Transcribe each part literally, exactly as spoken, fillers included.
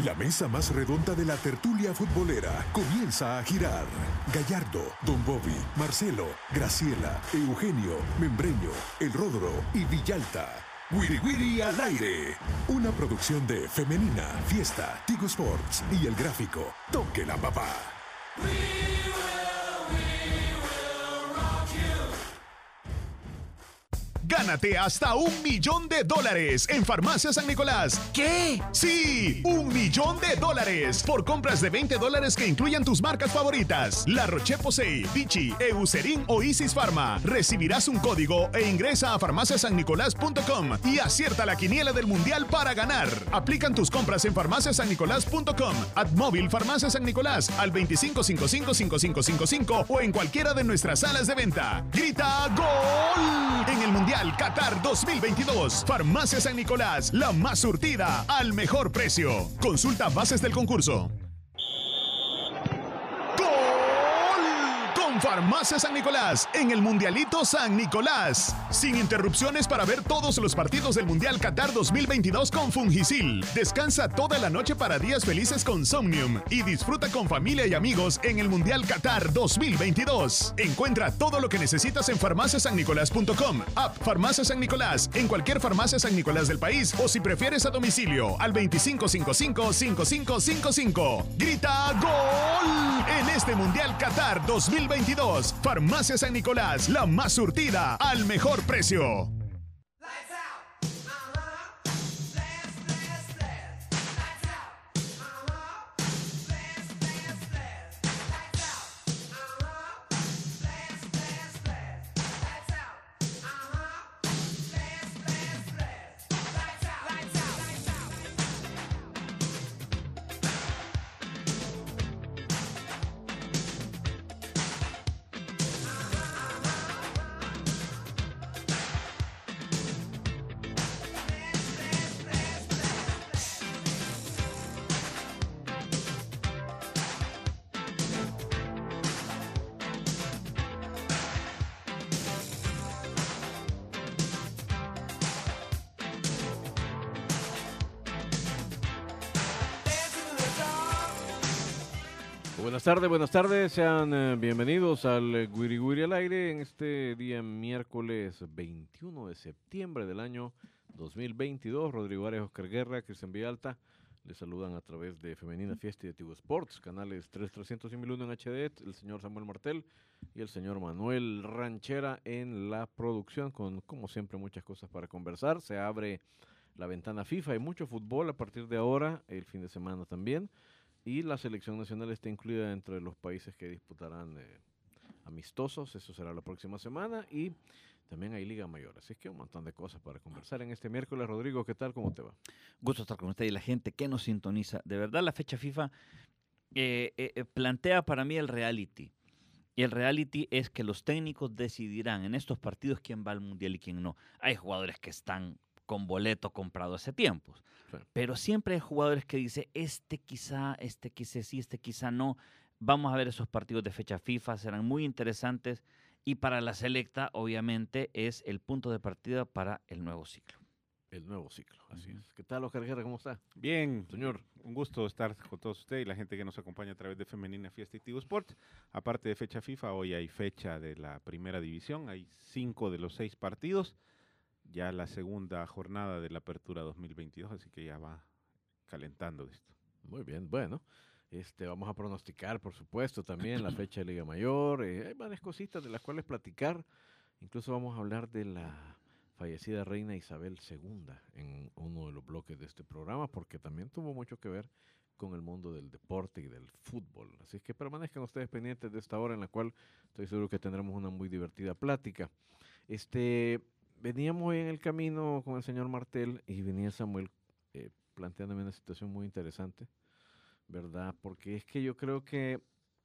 La mesa más redonda de la tertulia futbolera comienza a girar. Gallardo, Don Bobby, Marcelo, Graciela, Eugenio, Membreño, El Ródoro y Villalta. Wiri Wiri al aire. Una producción de Femenina, Fiesta, Tigo Sports y El Gráfico. Toque la papá. Gánate hasta un millón de dólares en Farmacia San Nicolás. ¿Qué? Sí, un millón de dólares por compras de veinte dólares que incluyan tus marcas favoritas. La Roche-Posay, Vichy, Eucerin o Isis Pharma. Recibirás un código e ingresa a farmacia san nicolás punto com y acierta la quiniela del Mundial para ganar. Aplican tus compras en farmacia san nicolás punto com, Admóvil Farmacia San Nicolás al veinticinco cincuenta y cinco cincuenta y cinco cincuenta y cinco o en cualquiera de nuestras salas de venta. ¡Grita gol! En el Mundial Qatar dos mil veintidós. Farmacia San Nicolás, la más surtida al mejor precio. Consulta bases del concurso. Farmacia San Nicolás, en el Mundialito San Nicolás. Sin interrupciones para ver todos los partidos del Mundial Qatar dos mil veintidós con Fungisil. Descansa toda la noche para días felices con Somnium y disfruta con familia y amigos en el Mundial Qatar dos mil veintidós. Encuentra todo lo que necesitas en farmacia san nicolás punto com, app Farmacia San Nicolás, en cualquier farmacia San Nicolás del país o si prefieres a domicilio al veinticinco cincuenta y cinco cincuenta y cinco cincuenta y cinco. ¡Grita gol! En este Mundial Qatar dos mil veintidós. Farmacia San Nicolás, la más surtida al mejor precio. Buenas tardes, buenas tardes, sean eh, bienvenidos al eh, Wiri Wiri al aire en este día miércoles veintiuno de septiembre del año dos mil veintidós. Rodrigo Arias, Oscar Guerra, Cristian Villalta, les saludan a través de Femenina Fiesta y de Tigo Sports, canales tres trescientos y mil uno en H D, el señor Samuel Martel y el señor Manuel Ranchera en la producción, con como siempre muchas cosas para conversar. Se abre la ventana FIFA, hay mucho fútbol a partir de ahora, el fin de semana también. Y la selección nacional está incluida entre los países que disputarán eh, amistosos. Eso será la próxima semana. Y también hay Liga Mayor. Así que un montón de cosas para conversar en este miércoles. Rodrigo, ¿qué tal? ¿Cómo te va? Gusto estar con usted y la gente que nos sintoniza. De verdad, la fecha FIFA eh, eh, plantea para mí el reality. Y el reality es que los técnicos decidirán en estos partidos quién va al Mundial y quién no. Hay jugadores que están con boleto comprado hace tiempo. Sí. Pero siempre hay jugadores que dicen, este quizá, este quizá sí, este quizá no. Vamos a ver esos partidos de fecha FIFA, serán muy interesantes. Y para la selecta, obviamente, es el punto de partida para el nuevo ciclo. El nuevo ciclo, así uh-huh. es. ¿Qué tal, Oscar Guerra? ¿Cómo está? Bien, señor. Un gusto estar con todos ustedes y la gente que nos acompaña a través de Femenina Fiesta y Tigo Sports. Aparte de fecha FIFA, hoy hay fecha de la primera división. Hay cinco de los seis partidos. Ya la segunda jornada de la apertura dos mil veintidós, así que ya va calentando esto. Muy bien, bueno, este, vamos a pronosticar, por supuesto, también la fecha de Liga Mayor. Eh, hay varias cositas de las cuales platicar. Incluso vamos a hablar de la fallecida reina Isabel segunda en uno de los bloques de este programa, porque también tuvo mucho que ver con el mundo del deporte y del fútbol. Así que permanezcan ustedes pendientes de esta hora en la cual estoy seguro que tendremos una muy divertida plática. Este... Veníamos en el camino con el señor Martel y venía Samuel eh, planteándome una situación muy interesante, ¿verdad? Porque es que yo creo que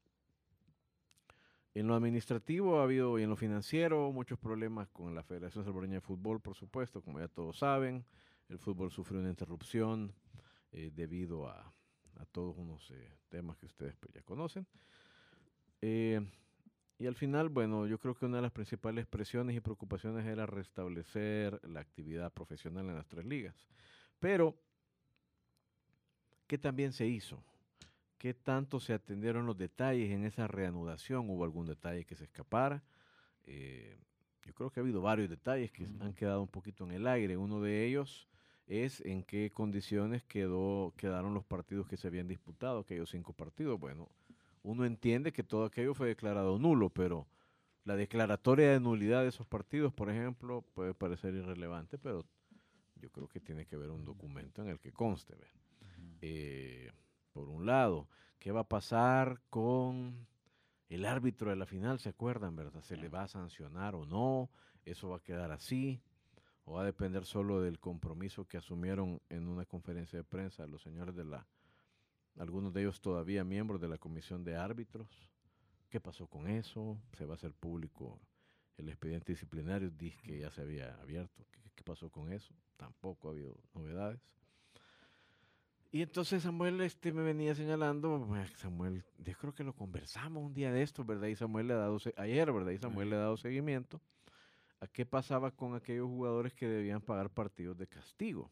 en lo administrativo ha habido y en lo financiero muchos problemas con la Federación Salvadoreña de Fútbol, por supuesto, como ya todos saben. El fútbol sufrió una interrupción eh, debido a, a todos unos eh, temas que ustedes pues, ya conocen. Eh, Y al final, bueno, yo creo que una de las principales presiones y preocupaciones era restablecer la actividad profesional en las tres ligas. Pero ¿qué también se hizo? ¿Qué tanto se atendieron los detalles en esa reanudación? ¿Hubo algún detalle que se escapara? Eh, yo creo que ha habido varios detalles que han quedado un poquito en el aire. Uno de ellos es en qué condiciones quedó, quedaron los partidos que se habían disputado, aquellos cinco partidos. Bueno, uno entiende que todo aquello fue declarado nulo, pero la declaratoria de nulidad de esos partidos, por ejemplo, puede parecer irrelevante, pero yo creo que tiene que haber un documento en el que conste. ¿Ve? Eh, por un lado, ¿qué va a pasar con el árbitro de la final? ¿Se acuerdan, verdad? ¿Se le va a sancionar o no? ¿Eso va a quedar así? ¿O va a depender solo del compromiso que asumieron en una conferencia de prensa los señores de la, algunos de ellos todavía miembros de la comisión de árbitros? ¿Qué pasó con eso? ¿Se va a hacer público el expediente disciplinario? Dice que ya se había abierto. ¿Qué, qué pasó con eso? Tampoco ha habido novedades. Y entonces Samuel este, me venía señalando, Samuel, yo creo que lo conversamos un día de esto, ¿verdad? Y Samuel le ha dado, ayer, ¿verdad? Y Samuel le ha dado seguimiento a qué pasaba con aquellos jugadores que debían pagar partidos de castigo.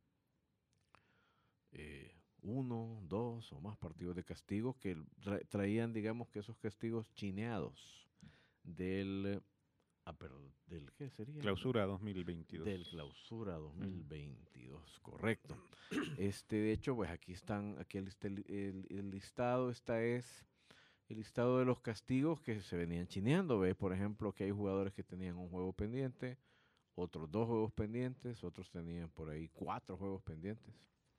Eh, uno, dos o más partidos de castigo que tra traían, digamos, que esos castigos chineados del, ah, perdón, del ¿qué sería? Clausura dos mil veintidós. Del clausura dos mil veintidós, mm. correcto. Este, de hecho, pues aquí están, aquí el, el, el, el listado, esta es el listado de los castigos que se venían chineando. Ve, por ejemplo, que hay jugadores que tenían un juego pendiente, otros dos juegos pendientes, otros tenían por ahí cuatro juegos pendientes.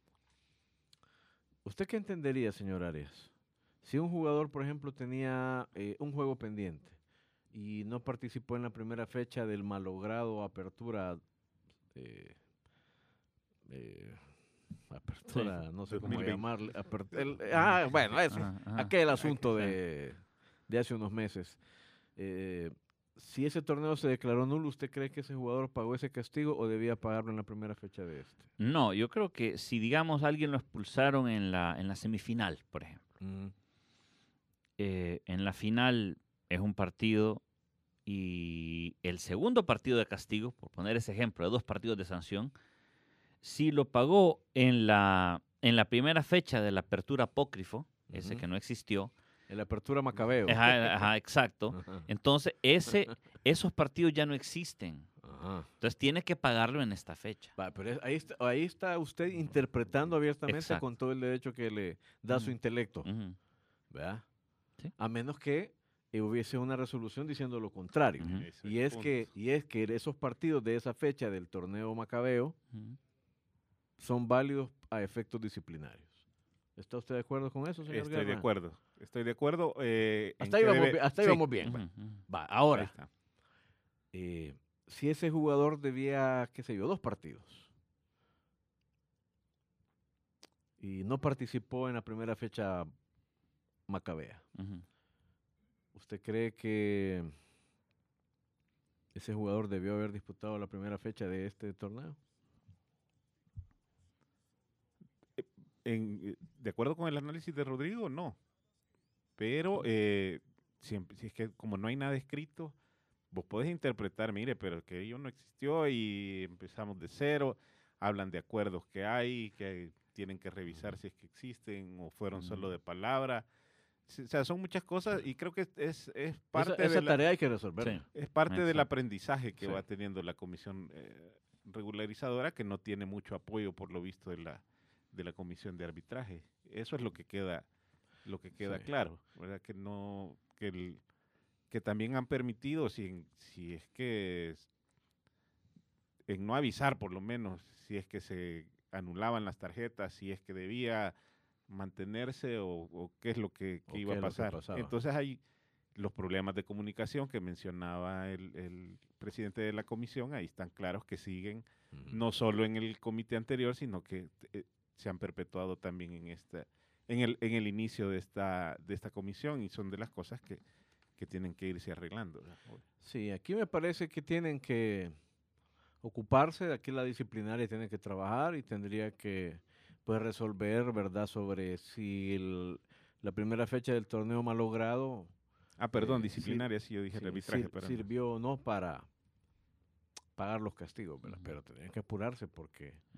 ¿Usted qué entendería, señor Arias? Si un jugador, por ejemplo, tenía eh, un juego pendiente y no participó en la primera fecha del malogrado apertura, eh, eh, apertura, sí, no sé cómo llamarle, aper, el, ah, bueno, eso, ajá, ajá. aquel asunto de, de hace unos meses. Eh, si ese torneo se declaró nulo, ¿usted cree que ese jugador pagó ese castigo o debía pagarlo en la primera fecha de este? No, yo creo que si, digamos, alguien lo expulsaron en la, en la semifinal, por ejemplo, mm. eh, en la final es un partido y el segundo partido de castigo, por poner ese ejemplo, de dos partidos de sanción, si lo pagó en la, en la primera fecha de la apertura apócrifo, uh-huh. ese que no existió, en la apertura Macabeo. Ajá, ajá, exacto. Ajá. Entonces, ese, esos partidos ya no existen. Ajá. Entonces, tiene que pagarlo en esta fecha. Va, pero ahí está, ahí está usted interpretando abiertamente Exacto. con todo el derecho que le da uh-huh. su intelecto. Uh-huh. ¿Verdad? ¿Sí? A menos que hubiese una resolución diciendo lo contrario. Uh-huh. Y, es que, y es que esos partidos de esa fecha del torneo Macabeo uh-huh. son válidos a efectos disciplinarios. ¿Está usted de acuerdo con eso, señor Estoy Guerra? de acuerdo. Estoy de acuerdo. Eh, hasta ahí vamos, debe... bien, hasta sí. ahí vamos bien. Uh-huh. Va, ahora, eh, si ese jugador debía, qué sé yo, dos partidos y no participó en la primera fecha macabea, uh-huh. ¿usted cree que ese jugador debió haber disputado la primera fecha de este torneo? En, de acuerdo con el análisis de Rodrigo, no. Pero eh, siempre, si es que como no hay nada escrito, vos podés interpretar, mire, pero aquello no existió y empezamos de cero. Hablan de acuerdos que hay, que tienen que revisar si es que existen o fueron solo de palabra. O sea, son muchas cosas y creo que es, es parte esa, esa de la, tarea hay que resolver. Sí, es parte Exacto. del aprendizaje que sí. va teniendo la comisión eh, regularizadora, que no tiene mucho apoyo por lo visto de la de la comisión de arbitraje. Eso es lo que queda lo que queda sí. claro, ¿verdad? Que no que el, que también han permitido si si es que es, en no avisar por lo menos si es que se anulaban las tarjetas, si es que debía mantenerse o, o qué es lo que, que iba a pasar. Entonces hay los problemas de comunicación que mencionaba el, el presidente de la comisión, ahí están claros que siguen uh-huh. no solo en el comité anterior, sino que eh, se han perpetuado también en esta, en el, en el inicio de esta, de esta comisión y son de las cosas que, que tienen que irse arreglando. Sí, aquí me parece que tienen que ocuparse, aquí la disciplinaria tiene que trabajar y tendría que pues, resolver, ¿verdad?, sobre si el, la primera fecha del torneo malogrado. Ah, perdón, eh, disciplinaria, sí, yo dije sí, arbitraje. Sir, pero sirvió o no para pagar los castigos, ¿verdad? Uh-huh. Pero tendrían que apurarse porque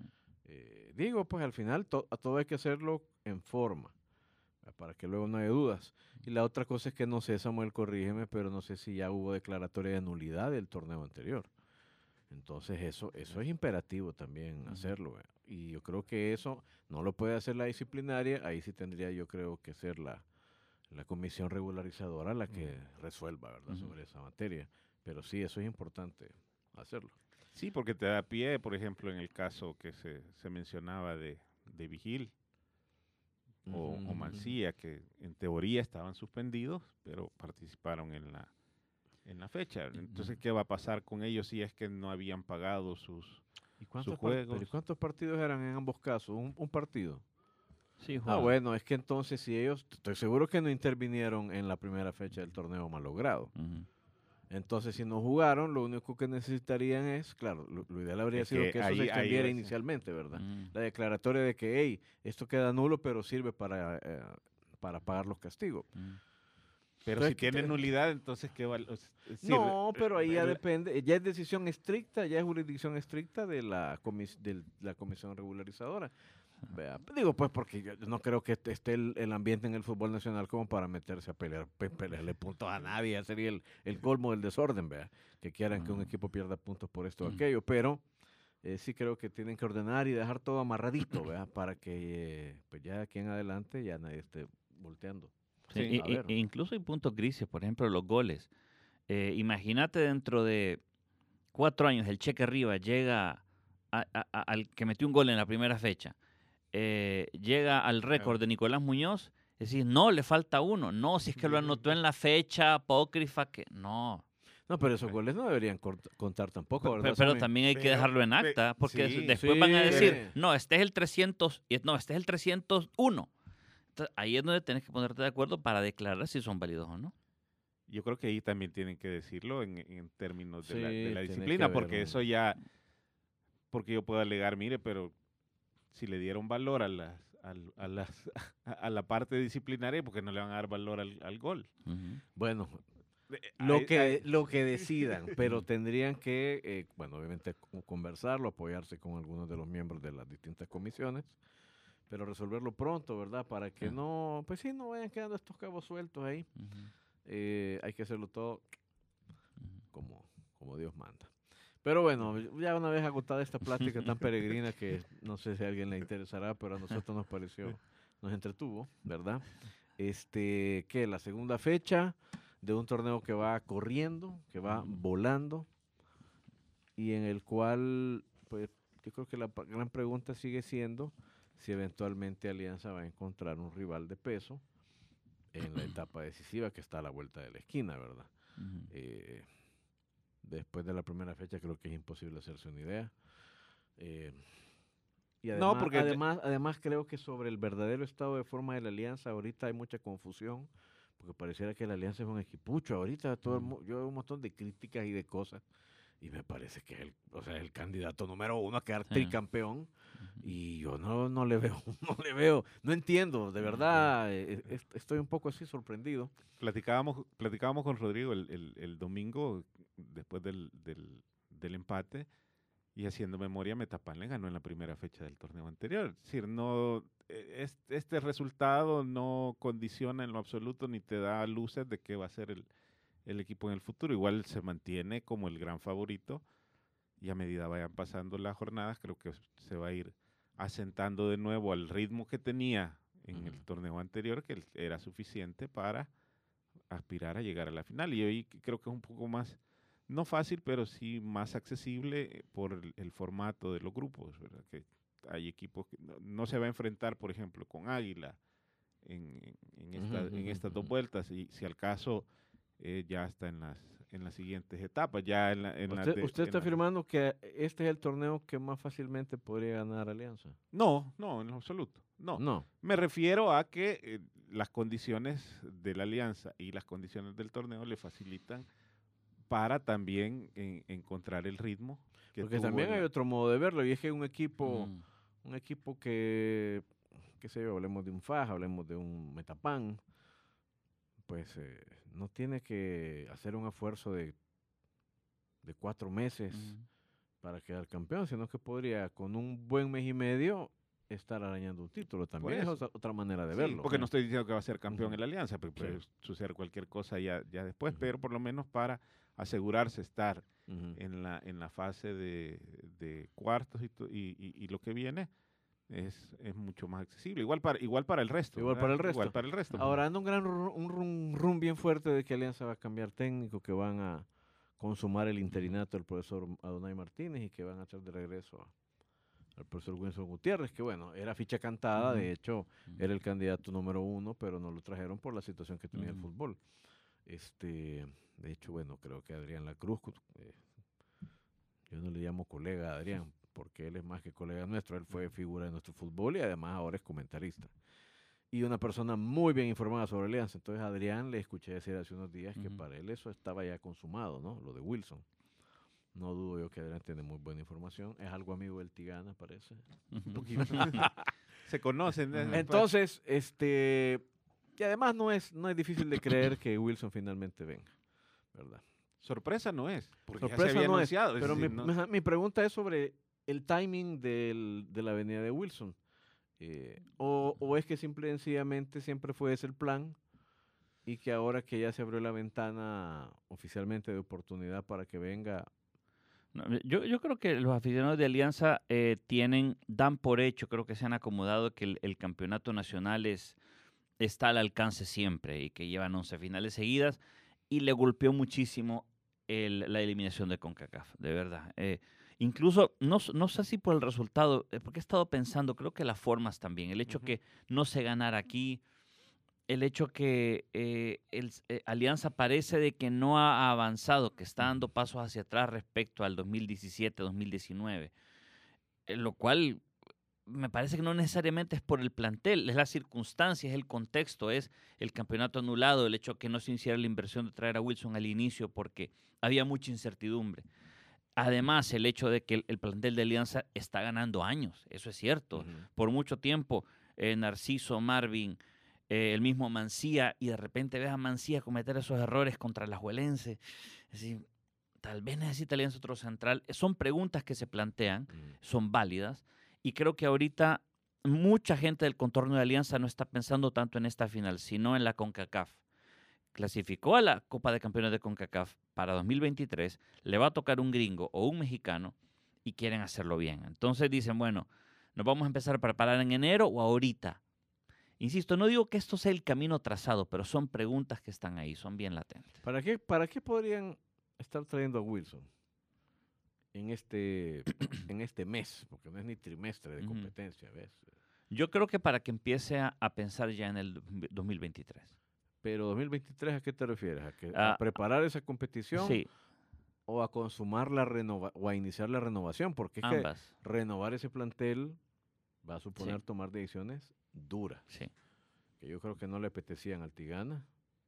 Eh, digo, pues al final to, a todo hay que hacerlo en forma, para que luego no haya dudas. Y la otra cosa es que no sé, Samuel, corrígeme, pero no sé si ya hubo declaratoria de nulidad del torneo anterior. Entonces eso, eso es imperativo también uh-huh. hacerlo. ¿verdad? Y yo creo que eso no lo puede hacer la disciplinaria, ahí sí tendría yo creo que ser la, la comisión regularizadora la que uh-huh. resuelva, ¿verdad? Uh-huh. sobre esa materia. Pero sí, eso es importante hacerlo. Sí, porque te da pie, por ejemplo, en el caso que se, se mencionaba de, de Vigil uh-huh. o, o Mancilla, que en teoría estaban suspendidos, pero participaron en la en la fecha. Entonces, ¿qué va a pasar con ellos si es que no habían pagado sus, ¿Y cuántos sus juegos? Pero ¿y cuántos partidos eran en ambos casos? ¿Un, un partido? Sí, Juan. Ah, bueno, es que entonces si ellos, estoy seguro que no intervinieron en la primera fecha del torneo malogrado. Uh-huh. Entonces, si no jugaron, lo único que necesitarían es, claro, lo, lo ideal habría es sido que, que eso ahí, se extendiera inicialmente, ¿verdad? Uh-huh. La declaratoria de que, hey, esto queda nulo, pero sirve para, eh, para pagar los castigos. Uh-huh. Pero entonces, si tiene te... nulidad, entonces ¿qué va? Sí, no, pero ahí ya el... depende, ya es decisión estricta, ya es jurisdicción estricta de la, comis, de la comisión regularizadora. Vea, digo pues porque yo no creo que esté el, el ambiente en el fútbol nacional como para meterse a pelear, pe, pelearle puntos a nadie, ya sería el, el colmo del desorden, vea, que quieran uh-huh. que un equipo pierda puntos por esto o uh-huh. aquello, pero eh, sí creo que tienen que ordenar y dejar todo amarradito, vea, para que eh, pues ya aquí en adelante ya nadie esté volteando. Sí, sí, e, e incluso hay puntos grises, por ejemplo, los goles. Eh, imagínate dentro de cuatro años el Cheque Rivas llega a, a, a, al que metió un gol en la primera fecha, eh, llega al récord de Nicolás Muñoz, es decir, no, le falta uno, no, si es que lo anotó en la fecha apócrifa, que no. No, pero esos goles no deberían contar tampoco, ¿verdad? Pero, pero también hay que dejarlo en acta, porque sí, después sí, van a decir, no, este es el trescientos, no, este es el trescientos uno. Entonces, ahí es donde tienes que ponerte de acuerdo para declarar si son válidos o no. Yo creo que ahí también tienen que decirlo en, en términos de, sí, la, de la disciplina, porque eso ya, porque yo puedo alegar, mire, pero si le dieron valor a, las, a, a, las, a la parte disciplinaria, porque no le van a dar valor al, al gol. Uh-huh. Bueno, lo hay, que, hay, lo que decidan, pero tendrían que, eh, bueno, obviamente conversarlo, apoyarse con algunos de los miembros de las distintas comisiones, pero resolverlo pronto, ¿verdad? Para que uh-huh. no, pues sí, no vayan quedando estos cabos sueltos ahí. Uh-huh. Eh, hay que hacerlo todo uh-huh. como, como Dios manda. Pero bueno, ya una vez agotada esta plática tan peregrina que no sé si a alguien le interesará, pero a nosotros nos pareció, nos entretuvo, ¿verdad? Este, que la segunda fecha de un torneo que va corriendo, que va uh-huh. volando, y en el cual, pues, yo creo que la gran pregunta sigue siendo si eventualmente Alianza va a encontrar un rival de peso en la etapa decisiva que está a la vuelta de la esquina, ¿verdad? Uh-huh. Eh, después de la primera fecha creo que es imposible hacerse una idea. Eh, y además, no, porque además, además creo que sobre el verdadero estado de forma de la Alianza ahorita hay mucha confusión, porque pareciera que la Alianza es un equipucho. Ahorita todo uh-huh. el, yo veo un montón de críticas y de cosas, y me parece que es el, o sea, el candidato número uno a quedar uh-huh. tricampeón, uh-huh. y yo no, no le veo, no le veo, no entiendo, de verdad, eh, eh, estoy un poco así sorprendido. Platicábamos, platicábamos con Rodrigo el, el, el domingo, después del, del, del empate, y haciendo memoria, Metapán le ganó en la primera fecha del torneo anterior. Es decir, no, este, este resultado no condiciona en lo absoluto ni te da luces de qué va a ser el, el equipo en el futuro. Igual se mantiene como el gran favorito, y a medida vayan pasando las jornadas, creo que se va a ir asentando de nuevo al ritmo que tenía en uh-huh. el torneo anterior, que era suficiente para aspirar a llegar a la final. Y hoy creo que es un poco más, no fácil, pero sí más accesible por el, el formato de los grupos, ¿verdad? Que hay equipos que no, no se va a enfrentar, por ejemplo, con Águila en, en, esta, uh-huh. en estas dos vueltas, y si al caso eh, ya está en las en las siguientes etapas. Ya en la, en ¿Usted, la de, usted en está la... afirmando que este es el torneo que más fácilmente podría ganar Alianza? No, no, en lo absoluto. No. no. Me refiero a que eh, las condiciones de la Alianza y las condiciones del torneo le facilitan para también en, encontrar el ritmo. Que Porque también la... hay otro modo de verlo, y es que un equipo, mm. un equipo que, qué sé yo, hablemos de un Faja, hablemos de un Metapán, pues eh, no tiene que hacer un esfuerzo de, de cuatro meses mm. para quedar campeón, sino que podría con un buen mes y medio estar arañando un título también. Es otra, otra manera de Sí, verlo. porque ¿no? no estoy diciendo que va a ser campeón Ujú. en la Alianza, porque puede Sí. suceder cualquier cosa ya, ya después, Ujú. pero por lo menos para asegurarse estar Ujú. en la, en la fase de, de cuartos y, to- y, y- y lo que viene es, es mucho más accesible. Igual para, igual para el resto. Igual ¿verdad? para el resto. Igual para el resto. Ahora anda un gran ru- un rum, rum bien fuerte de que Alianza va a cambiar técnico, que van a consumar el interinato del profesor Adonai Martínez y que van a hacer de regreso a- al profesor Wilson Gutiérrez, que bueno, era ficha cantada, Ujú. de hecho era el candidato número uno, pero no lo trajeron por la situación que tenía el Ujú. fútbol. Este, de hecho, bueno, creo que Adrián Lacruz, eh, yo no le llamo colega a Adrián, porque él es más que colega nuestro, él fue figura de nuestro fútbol y además ahora es comentarista. Y una persona muy bien informada sobre Alianza. Entonces a Adrián le escuché decir hace unos días que Ujú. para él eso estaba ya consumado, ¿no? Lo de Wilson. No dudo yo que Adrián tiene muy buena información. Es algo amigo del Tigana, parece. Ujú. poquito. Se conocen. Ujú. eh, Entonces, este... Y además no es, no es difícil de creer que Wilson finalmente venga, ¿verdad? sorpresa no es, porque ya se Sorpresa había no es, anunciado. es pero mi, decir, no- mi- mi pregunta es sobre el timing del- de la venida de Wilson. Eh, o, o es que simple y sencillamente siempre fue ese el plan y que ahora que ya se abrió la ventana oficialmente de oportunidad para que venga. No, Yo, yo creo que los aficionados de Alianza eh, tienen, dan por hecho, creo que se han acomodado que el, el campeonato nacional es, está al alcance siempre y que llevan once finales seguidas y le golpeó muchísimo el- la eliminación de CONCACAF, de verdad. Eh, incluso, no, s- no sé si por el resultado, eh, porque he estado pensando, creo que las formas también, el hecho Ujú. que no se ganara aquí, el hecho que eh, el, eh, Alianza parece de que no ha avanzado, que está dando pasos hacia atrás respecto al dos mil diecisiete, dos mil diecinueve, eh, lo cual me parece que no necesariamente es por el plantel, es la circunstancia, es el contexto, es el campeonato anulado, el hecho que no se hiciera la inversión de traer a Wilson al inicio porque había mucha incertidumbre. Además, el hecho de que el, el plantel de Alianza está ganando años, eso es cierto. Ujú. Por mucho tiempo, eh, Narciso, Marvin, eh, el mismo Mancía, y de repente ves a Mancía cometer esos errores contra la Juelense. Es decir, tal vez necesita Alianza otro central. Son preguntas que se plantean, Ujú. son válidas, y creo que ahorita mucha gente del contorno de Alianza no está pensando tanto en esta final, sino en la CONCACAF. Clasificó a la Copa de Campeones de CONCACAF para dos mil veintitrés, le va a tocar un gringo o un mexicano y quieren hacerlo bien. Entonces dicen, bueno, nos vamos a empezar a preparar en enero o ahorita. Insisto, no digo que esto sea el camino trazado, pero son preguntas que están ahí, son bien latentes. ¿Para qué, ¿Para qué podrían estar trayendo a Wilson en este, en este mes? Porque no es ni trimestre de Ujú. competencia, ¿ves? Yo creo que para que empiece a, a pensar ya en el dos mil veintitrés. Pero dos mil veintitrés, ¿a qué te refieres? ¿A, que, Ah, a preparar esa competición Sí, o a consumar la renova o a iniciar la renovación? Porque es ambas. que renovar ese plantel va a suponer Sí. tomar decisiones duras, Sí. que yo creo que no le apetecían al Tigana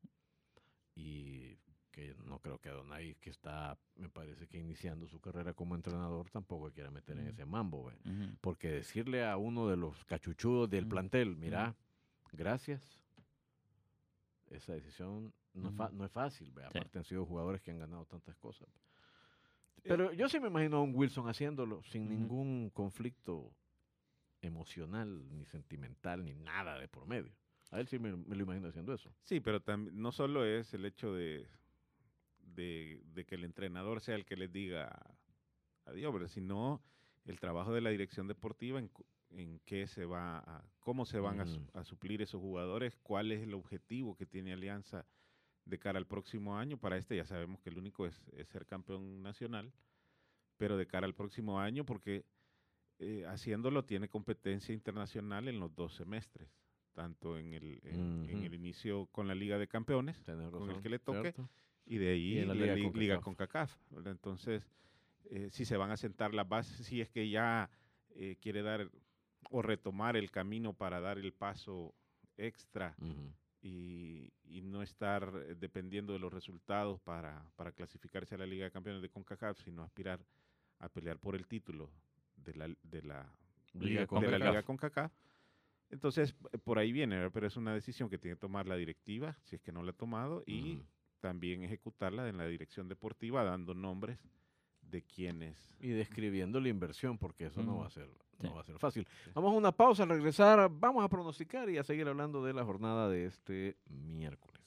y que no creo que a Donay, que está, me parece que iniciando su carrera como entrenador, tampoco quiera meter en Ujú. ese mambo, ¿ve? Ujú. Porque decirle a uno de los cachuchudos del Ujú. plantel, mira, gracias, esa decisión no, es, fa- Ujú. no es fácil, ¿ve? Sí. Aparte han sido jugadores que han ganado tantas cosas. Pero yo sí me imagino a un Wilson haciéndolo sin Ujú. ningún conflicto emocional, ni sentimental, ni nada de por medio. A él sí me, me lo imagino haciendo eso. Sí, pero tam- no solo es el hecho de, de, de que el entrenador sea el que les diga adiós, pero sino el trabajo de la dirección deportiva en, cu- en qué se va a, cómo se van a, su- Ujú. a suplir esos jugadores, cuál es el objetivo que tiene Alianza de cara al próximo año. Para este ya sabemos que el único es, es ser campeón nacional, pero de cara al próximo año, porque eh, haciéndolo tiene competencia internacional en los dos semestres, tanto en el, en, en Ujú. el inicio con la Liga de Campeones, Tenés con el razón, que le toque, ¿cierto? y de ahí Y en la la, Liga li- CONCACAF. Liga CONCACAF, ¿verdad? Entonces, eh, si se van a sentar las bases, si es que ya eh, quiere dar o retomar el camino para dar el paso extra Ujú. y, y no estar eh, dependiendo de los resultados para, para clasificarse a la Liga de Campeones de CONCACAF, sino aspirar a pelear por el título de la, de la, Liga de la CONCACAF. Liga CONCACAF. Entonces, eh, por ahí viene, ¿verdad? Pero es una decisión que tiene que tomar la directiva, si es que no la ha tomado, y Ujú. también ejecutarla en la dirección deportiva, dando nombres de quienes... Y describiendo la inversión, porque eso mm. no va a ser, sí. no va a ser fácil. Sí. Vamos a una pausa, al regresar vamos a pronosticar y a seguir hablando de la jornada de este miércoles.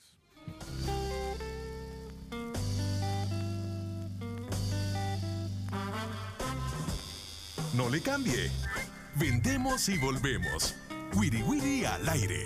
No le cambie. Vendemos y volvemos. Wiri Wiri al aire.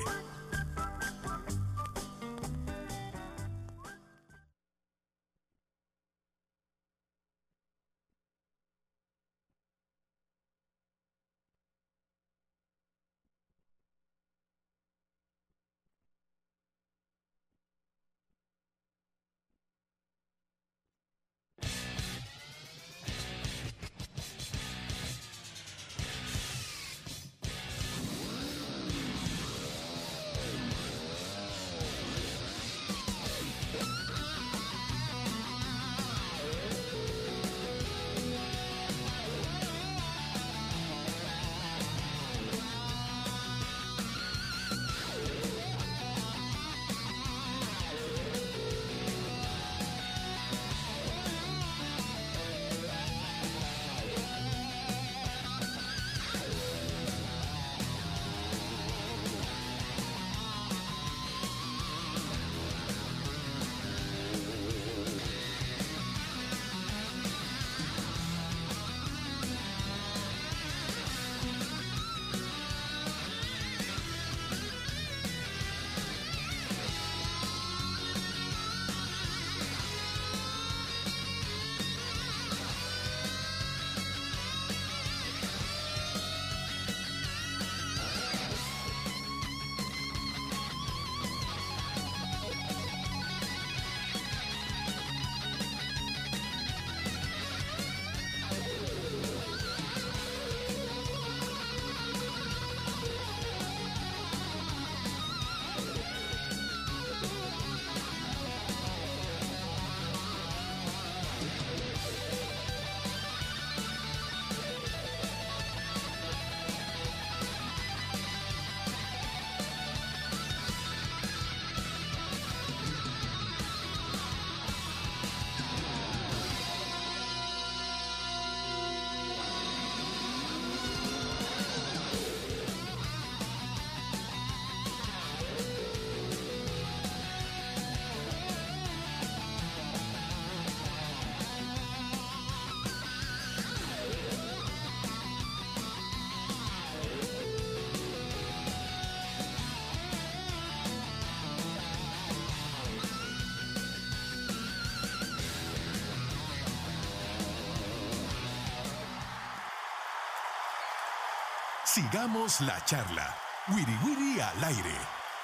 Sigamos la charla. Wiri Wiri al aire.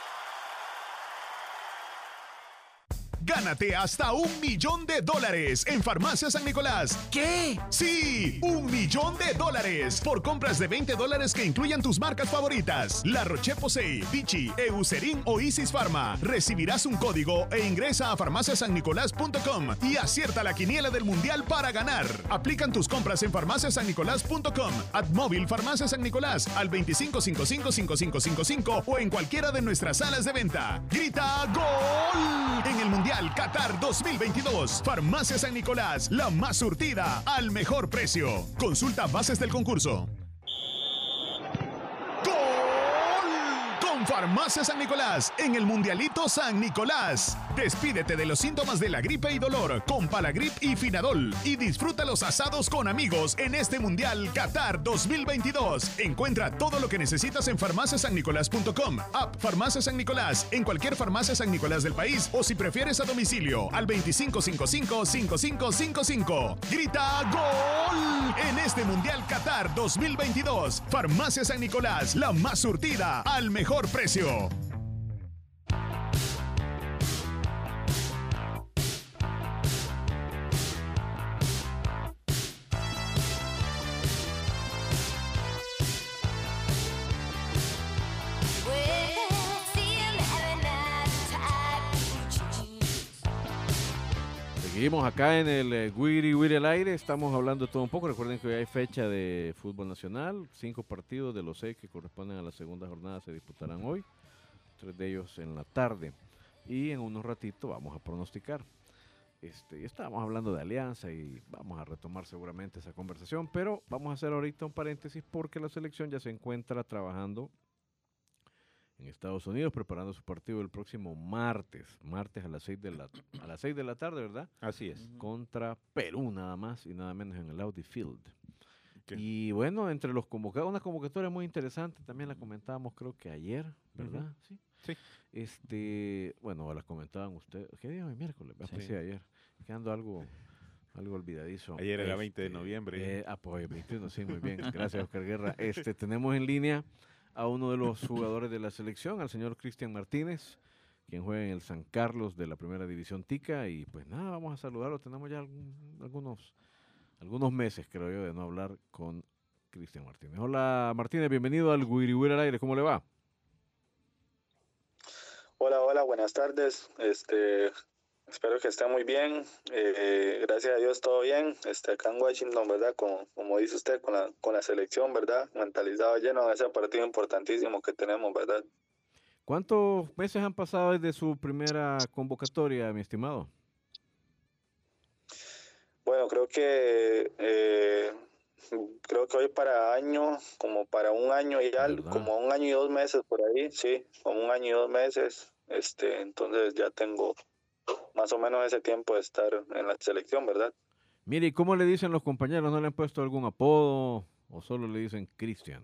Gánate hasta un millón de dólares en Farmacia San Nicolás. ¿Qué? Sí, un millón de dólares por compras de veinte dólares que incluyan tus marcas favoritas. La Roche-Posay, Vichy, Eucerin o Isis Pharma. Recibirás un código e ingresa a farmacia san nicolás punto com y acierta la quiniela del mundial para ganar. Aplican tus compras en farmacia san nicolás punto com, Admóvil Farmacia San Nicolás al veinticinco cincuenta y cinco cincuenta y cinco cincuenta y cinco o en cualquiera de nuestras salas de venta. ¡Grita gol! En el Mundial Qatar dos mil veintidós, Farmacia San Nicolás, la más surtida al mejor precio. Consulta bases del concurso. Farmacia San Nicolás, en el Mundialito San Nicolás. Despídete de los síntomas de la gripe y dolor con Palagrip y Finadol y disfruta los asados con amigos en este Mundial Qatar dos mil veintidós. Encuentra todo lo que necesitas en farmacia san nicolás punto com, app Farmacia San Nicolás, en cualquier farmacia San Nicolás del país o si prefieres a domicilio al veinticinco cincuenta y cinco cincuenta y cinco cincuenta y cinco. ¡Grita gol! En este Mundial Qatar dos mil veintidós, Farmacia San Nicolás, la más surtida al mejor precio. Seguimos acá en el eh, Wiri Wiri al aire, estamos hablando de todo un poco. Recuerden que hoy hay fecha de fútbol nacional, cinco partidos de los seis que corresponden a la segunda jornada se disputarán hoy, tres de ellos en la tarde. Y en unos ratitos vamos a pronosticar. Este, y estábamos hablando de alianza y vamos a retomar seguramente esa conversación, pero vamos a hacer ahorita un paréntesis porque la selección ya se encuentra trabajando en Estados Unidos, preparando su partido el próximo martes, martes a las seis de la, a las seis de la tarde, ¿verdad? Así es. Contra Perú, nada más y nada menos en el Audi Field. ¿Qué? Y bueno, entre los convocados, una convocatoria muy interesante, también la comentábamos creo que ayer, ¿verdad? Uh-huh. Sí. Sí. Este, bueno, las comentaban ustedes, ¿qué día hoy? Miércoles, sí. Pues sí, ayer, quedando algo, algo olvidadizo. Ayer era este, veinte de noviembre. Eh, ah, pues veintiuno, sí, muy bien, gracias Oscar Guerra. Este, tenemos en línea a uno de los jugadores de la selección, al señor Cristian Martínez, quien juega en el San Carlos de la Primera División Tica, y pues nada, vamos a saludarlo, tenemos ya algún, algunos, algunos meses, creo yo, de no hablar con Cristian Martínez. Hola Martínez, bienvenido al Guiriguira al aire, ¿cómo le va? Hola, hola, buenas tardes, este, espero que esté muy bien, eh, gracias a Dios todo bien, este, acá en Washington, ¿verdad? Como, como dice usted, con la, con la selección, ¿verdad? Mentalizado lleno de ese partido importantísimo que tenemos, ¿verdad? ¿Cuántos meses han pasado desde su primera convocatoria, mi estimado? Bueno, creo que eh, creo que hoy para año, como para un año y algo, como un año y dos meses por ahí, sí, como un año y dos meses, este, entonces ya tengo más o menos ese tiempo de estar en la selección, ¿verdad? Mire, ¿y cómo le dicen los compañeros? ¿No le han puesto algún apodo o solo le dicen Cristian?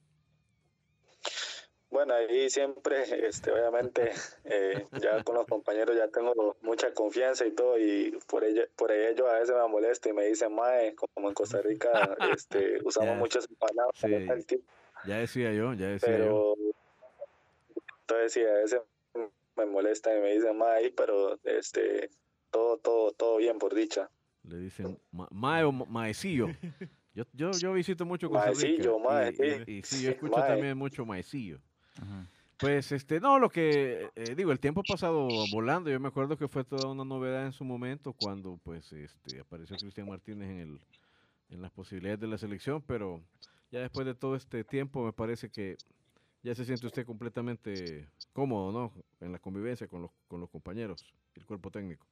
Bueno, ahí siempre, este, obviamente, eh, ya con los compañeros ya tengo mucha confianza y todo, y por ello, por ello a veces me molesta y me dicen mae, como en Costa Rica, este, usamos ya, muchas palabras. Sí, ya decía yo, ya decía pero, yo. Entonces sí, a veces me molesta y me dicen mae, pero este, todo, todo, todo bien por dicha. Le dicen ma mae o maecillo. Yo, yo, yo visito mucho Costa Rica. Maecillo, mae, y, sí. y, y sí, yo escucho Mae. también mucho maecillo. Ajá. Pues, este, no, lo que, eh, digo, el tiempo ha pasado volando. Yo me acuerdo que fue toda una novedad en su momento cuando, pues, este, apareció Cristian Martínez en el, en las posibilidades de la selección, pero ya después de todo este tiempo me parece que ya se siente usted completamente cómodo, ¿no? En la convivencia con los, con los compañeros y el cuerpo técnico.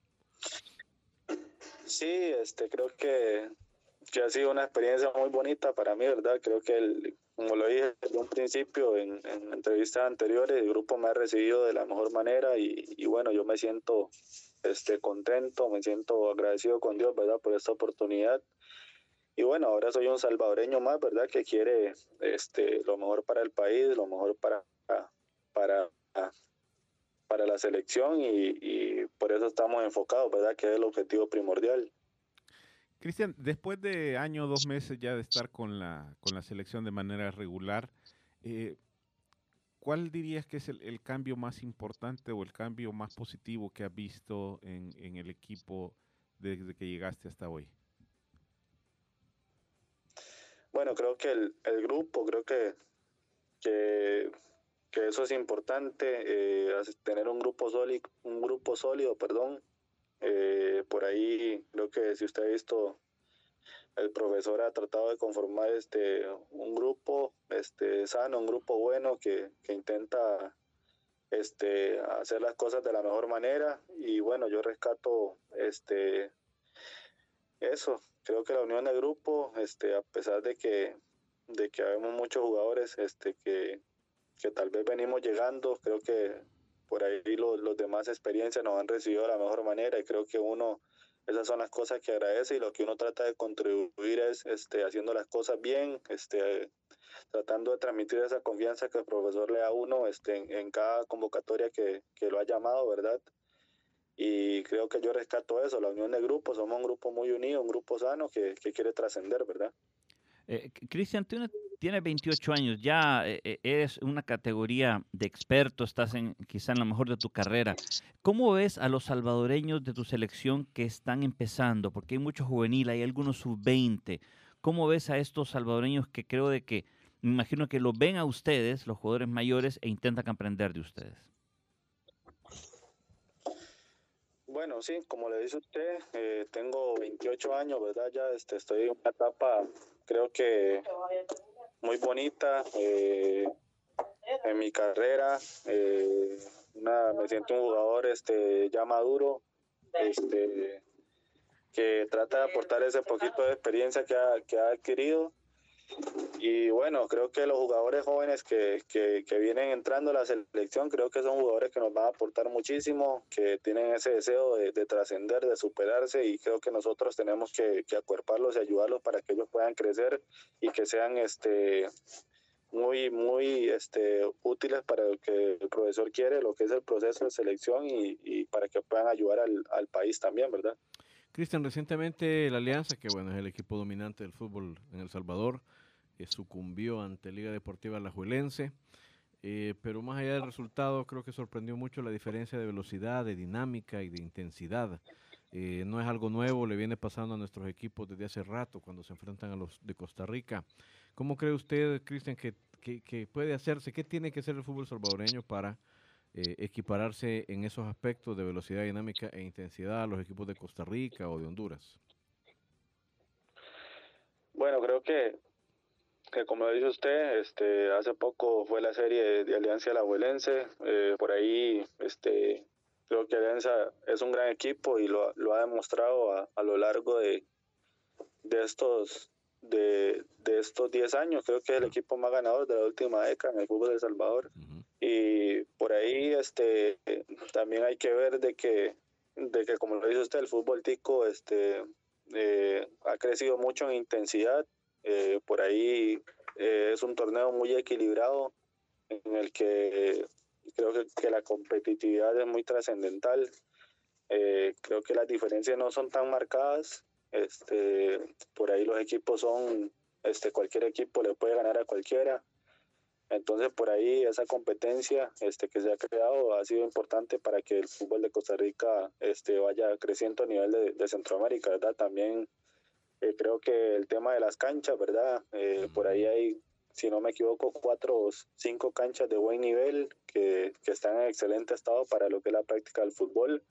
Sí, este, creo que, que ha sido una experiencia muy bonita para mí, ¿verdad? Creo que, el, como lo dije desde un principio en, en entrevistas anteriores, el grupo me ha recibido de la mejor manera y, y bueno, yo me siento este, contento, me siento agradecido con Dios, ¿verdad? Por esta oportunidad. Y bueno, ahora soy un salvadoreño más, ¿verdad? Que quiere este, lo mejor para el país, lo mejor para, para, para la selección y, y por eso estamos enfocados, ¿verdad? Que es el objetivo primordial. Cristian, después de año o dos meses ya de estar con la, con la selección de manera regular, eh, ¿cuál dirías que es el, el cambio más importante o el cambio más positivo que has visto en, en el equipo desde que llegaste hasta hoy? Bueno, creo que el, el grupo, creo que, que, que eso es importante, eh, tener un grupo sólido, un grupo sólido, perdón. Eh, por ahí creo que si usted ha visto, el profesor ha tratado de conformar este un grupo este sano, un grupo bueno que, que intenta este hacer las cosas de la mejor manera y bueno, yo rescato este eso, creo que la unión del grupo, este a pesar de que de que habemos muchos jugadores este que, que tal vez venimos llegando, creo que por ahí los, los demás experiencias nos han recibido de la mejor manera y creo que uno, esas son las cosas que agradece y lo que uno trata de contribuir es este, haciendo las cosas bien, este, tratando de transmitir esa confianza que el profesor le da a uno este, en, en cada convocatoria que, que lo ha llamado, ¿verdad? Y creo que yo rescato eso, la unión de grupos, somos un grupo muy unido, un grupo sano que, que quiere trascender, ¿verdad? Eh, Cristian, tú tienes veintiocho años, ya eh, eres una categoría de experto, estás en quizá en la mejor de tu carrera. ¿Cómo ves a los salvadoreños de tu selección que están empezando? Porque hay mucho juvenil, hay algunos sub veinte. ¿Cómo ves a estos salvadoreños que creo de que, me imagino que los ven a ustedes, los jugadores mayores, e intentan aprender de ustedes? Bueno, sí, como le dice usted, eh, tengo veintiocho años, ¿verdad? Ya este, estoy en una etapa, creo que muy bonita eh, en mi carrera. Eh, una, me siento un jugador este, ya maduro, este, que trata de aportar ese poquito de experiencia que ha, que ha adquirido. Y bueno, creo que los jugadores jóvenes que, que, que vienen entrando a la selección, creo que son jugadores que nos van a aportar muchísimo, que tienen ese deseo de, de trascender, de superarse, y creo que nosotros tenemos que, que acuerparlos y ayudarlos para que ellos puedan crecer y que sean este muy muy este útiles para lo que el profesor quiere, lo que es el proceso de selección, y, y para que puedan ayudar al, al país también, ¿verdad? Cristian, recientemente la Alianza, que bueno, es el equipo dominante del fútbol en El Salvador, eh, sucumbió ante Liga Deportiva Alajuelense, eh, pero más allá del resultado, creo que sorprendió mucho la diferencia de velocidad, de dinámica y de intensidad. Eh, no es algo nuevo, le viene pasando a nuestros equipos desde hace rato cuando se enfrentan a los de Costa Rica. ¿Cómo cree usted, Cristian, que, que, que puede hacerse? ¿Qué tiene que hacer el fútbol salvadoreño para eh, equipararse en esos aspectos de velocidad, dinámica e intensidad a los equipos de Costa Rica o de Honduras? Bueno, creo que, que como dice usted, este, hace poco fue la serie de, de Alianza Alajuelense, eh, por ahí este, creo que Alianza es un gran equipo y lo, lo ha demostrado a, a lo largo de, de estos de, de estos diez años. Creo que es el equipo más ganador de la última década en el fútbol de El Salvador. Uh-huh. Y por ahí este también hay que ver de que, de que como lo dice usted, el fútbol tico este, eh, ha crecido mucho en intensidad. Eh, por ahí eh, es un torneo muy equilibrado en el que creo que, que la competitividad es muy trascendental. Eh, creo que las diferencias no son tan marcadas. Este, por ahí los equipos son, este, cualquier equipo le puede ganar a cualquiera. Entonces por ahí esa competencia este, que se ha creado ha sido importante para que el fútbol de Costa Rica este, vaya creciendo a nivel de, de Centroamérica, ¿verdad? También eh, creo que el tema de las canchas, ¿verdad? Eh, por ahí hay, si no me equivoco, cuatro o cinco canchas de buen nivel que, que están en excelente estado para lo que es la práctica del fútbol.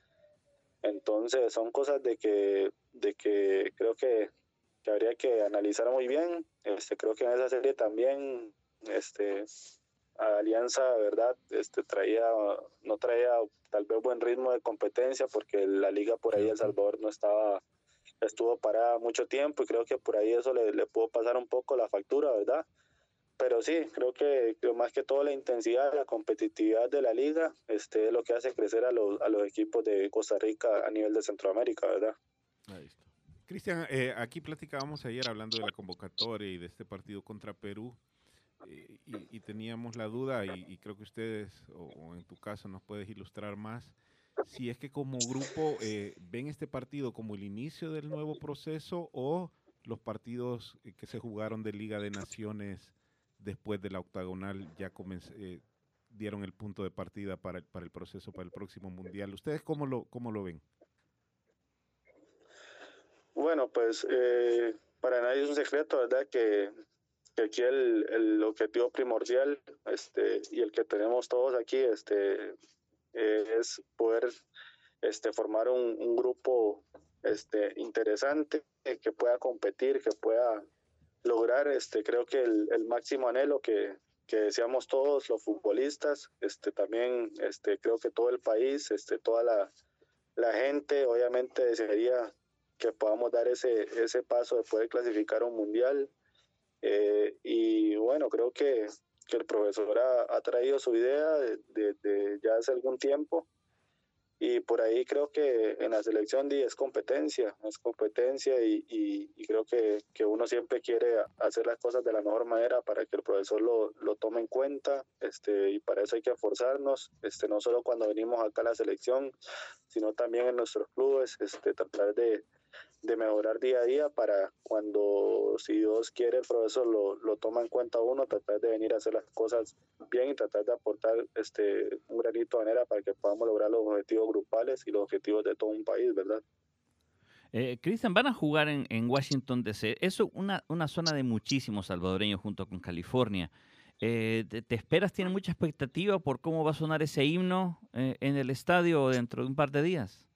Entonces son cosas de que, de que creo que, que habría que analizar muy bien. Este, creo que en esa serie también este, Alianza, ¿verdad? Este, traía, no traía tal vez buen ritmo de competencia porque la liga por ahí El Salvador no estaba, estuvo parada mucho tiempo, y creo que por ahí eso le, le pudo pasar un poco la factura, ¿verdad? Pero sí, creo que, que más que todo la intensidad, la competitividad de la liga este, es lo que hace crecer a los, a los equipos de Costa Rica a nivel de Centroamérica, ¿verdad? Ahí está. Cristian, eh, aquí platicábamos ayer hablando de la convocatoria y de este partido contra Perú, eh, y, y teníamos la duda, y, y creo que ustedes, o, o en tu caso nos puedes ilustrar más, si es que como grupo eh, ven este partido como el inicio del nuevo proceso o los partidos que se jugaron de Liga de Naciones después de la octagonal ya comenz- eh, dieron el punto de partida para el, para el proceso para el próximo Mundial. ¿Ustedes cómo lo, cómo lo ven? Bueno, pues eh, para nadie es un secreto, ¿verdad? Que, que aquí el, el objetivo primordial este, y el que tenemos todos aquí este, eh, es poder este, formar un, un grupo este, interesante, que pueda competir, que pueda lograr, este, creo que el, el máximo anhelo que, que deseamos todos los futbolistas, este, también este, creo que todo el país, este, toda la, la gente, obviamente desearía que podamos dar ese, ese paso de poder clasificar a un mundial. Eh, y bueno, creo que, que el profesor ha, ha traído su idea de, de, de ya hace algún tiempo. Y por ahí creo que en la selección es competencia, es competencia y, y, y creo que, que uno siempre quiere hacer las cosas de la mejor manera para que el profesor lo, lo tome en cuenta, este, y para eso hay que esforzarnos, este, no solo cuando venimos acá a la selección, sino también en nuestros clubes, este, tratar de, de mejorar día a día para cuando, si Dios quiere, el profesor lo, lo toma en cuenta uno, tratar de venir a hacer las cosas bien y tratar de aportar este, un granito de manera para que podamos lograr los objetivos grupales y los objetivos de todo un país, ¿verdad? Eh, Cristian, van a jugar en, en Washington D C. Es una, una zona de muchísimos salvadoreños junto con California. Eh, te, ¿Te esperas? ¿Tienes mucha expectativa por cómo va a sonar ese himno eh, en el estadio dentro de un par de días?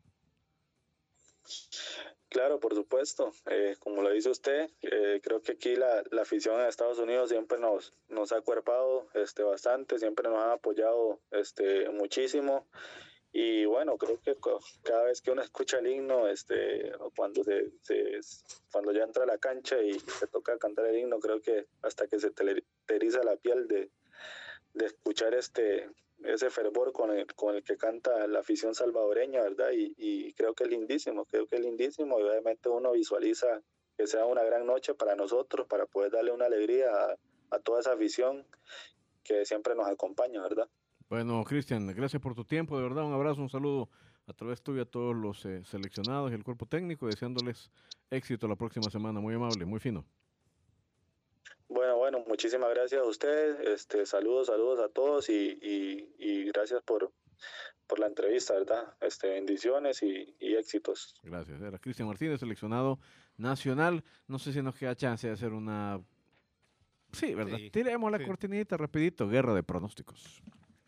Claro, por supuesto. Eh, como lo dice usted, eh, creo que aquí la, la afición en Estados Unidos siempre nos, nos ha acuerpado este, bastante, siempre nos ha apoyado este, muchísimo. Y bueno, creo que co- cada vez que uno escucha el himno, este, o cuando se, se- cuando ya entra a la cancha y se toca cantar el himno, creo que hasta que se te le- te eriza la piel de, de escuchar este ese fervor con el, con el que canta la afición salvadoreña, ¿verdad? Y, y creo que es lindísimo, creo que es lindísimo y obviamente uno visualiza que sea una gran noche para nosotros, para poder darle una alegría a, a toda esa afición que siempre nos acompaña, ¿verdad? Bueno, Cristian, gracias por tu tiempo, de verdad, un abrazo, un saludo a través tuyo a todos los eh, seleccionados y el cuerpo técnico, deseándoles éxito la próxima semana. Muy amable, muy fino. Bueno, bueno, muchísimas gracias a ustedes, este, saludos, saludos a todos y, y, y gracias por, por la entrevista, ¿verdad? Este, bendiciones y, y éxitos. Gracias. Era Cristian Martínez, seleccionado nacional. No sé si nos queda chance de hacer una... Sí, ¿verdad? Sí, Tiremos la sí. cortinita rapidito, guerra de pronósticos.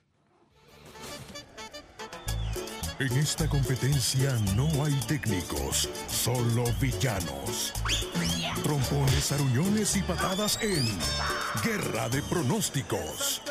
En esta competencia no hay técnicos, solo villanos. Trompones, aruñones y patadas en Guerra de Pronósticos.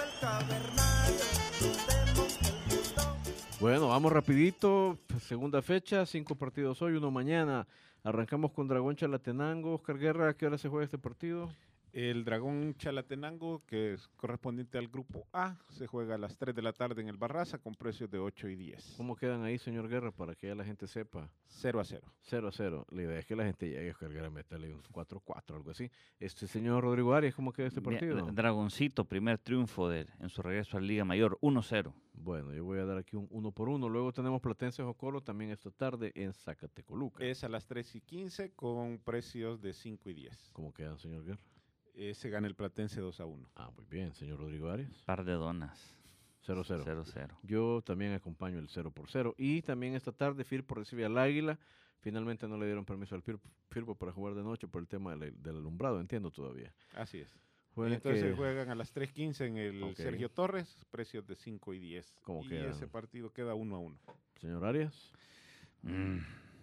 Bueno, vamos rapidito. Segunda fecha, cinco partidos hoy, uno mañana. Arrancamos con Dragón Chalatenango. Oscar Guerra, ¿a qué hora se juega este partido? El Dragón Chalatenango, que es correspondiente al grupo A, se juega a las tres de la tarde en el Barraza con precios de ocho y diez. ¿Cómo quedan ahí, señor Guerra, para que ya la gente sepa? cero a cero. cero a cero. La idea es que la gente llegue a Oscar Guerra a meterle un cuatro cuatro, algo así. Este señor Rodrigo Arias, ¿cómo queda este Bien, partido? Dragoncito, primer triunfo de él en su regreso a la Liga Mayor, uno cero. Bueno, yo voy a dar aquí un uno por uno. Luego tenemos Platense Jocoro también esta tarde en Zacatecoluca. Es a las tres y quince con precios de cinco y diez. ¿Cómo quedan, señor Guerra? Eh, se gana el Platense dos a uno. Ah, muy bien, señor Rodrigo Arias. Par de donas. cero cero. cero cero. Yo también acompaño el cero por cero. Y también esta tarde Firpo recibe al Águila. Finalmente no le dieron permiso al Firpo, Firpo para jugar de noche por el tema del, del alumbrado, entiendo todavía. Así es. Juegan Entonces que- juegan a las tres quince en el Ok. Sergio Torres, precios de cinco y diez. ¿Cómo y quedan? ese partido queda uno a uno. Señor Arias. Mm.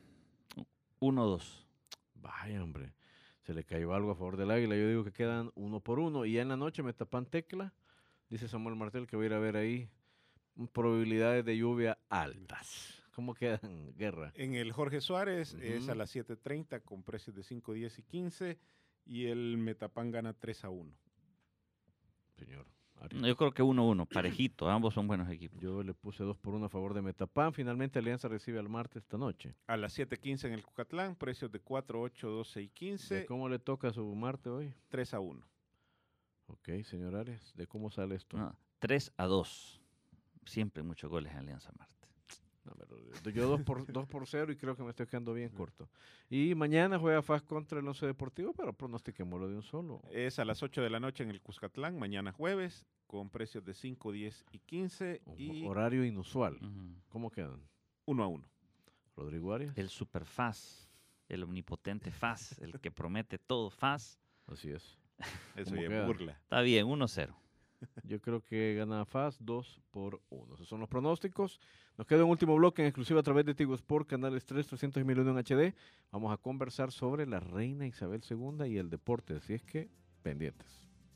uno dos. Vaya, hombre. Se le cayó algo a favor del Águila. Yo digo que quedan uno por uno. Y ya en la noche me tapan tecla. Dice Samuel Martel que voy a ir a ver ahí probabilidades de lluvia altas. ¿Cómo quedan, Guerra? En el Jorge Suárez es Ujú. a las siete treinta con precios de cinco, diez y quince. Y el Metapán gana tres a uno. Señor Arias. Yo creo que uno uno, parejito. Ambos son buenos equipos. Yo le puse dos por uno a favor de Metapán. Finalmente Alianza recibe al martes esta noche. A las siete quince en el Cucatlán, precios de cuatro, ocho, doce y ¿De quince. cómo le toca su Marte hoy? tres a uno. Ok, señor Arias. ¿De cómo sale esto? No, tres a dos. Siempre muchos goles en Alianza Marte. No, pero yo dos por, dos por cero y creo que me estoy quedando bien corto. Y mañana juega F A S contra el Once Deportivo, pero pronostiquémoslo de un solo. Es a las ocho de la noche en el Cuscatlán, mañana jueves, con precios de cinco, diez y quince. Un Y horario inusual. Ujú. ¿Cómo quedan? uno a uno. Rodrigo Arias. El super F A S, el omnipotente F A S, el que promete todo F A S. Así es. Eso ¿Cómo ya queda? es burla. Está bien, uno cero. Yo creo que gana F A S dos por uno. Esos son los pronósticos. Nos queda un último bloque en exclusiva a través de Tigo Sport, canales tres, trescientos mil uno en H D. Vamos a conversar sobre la reina Isabel segunda y el deporte. Así es que, pendientes.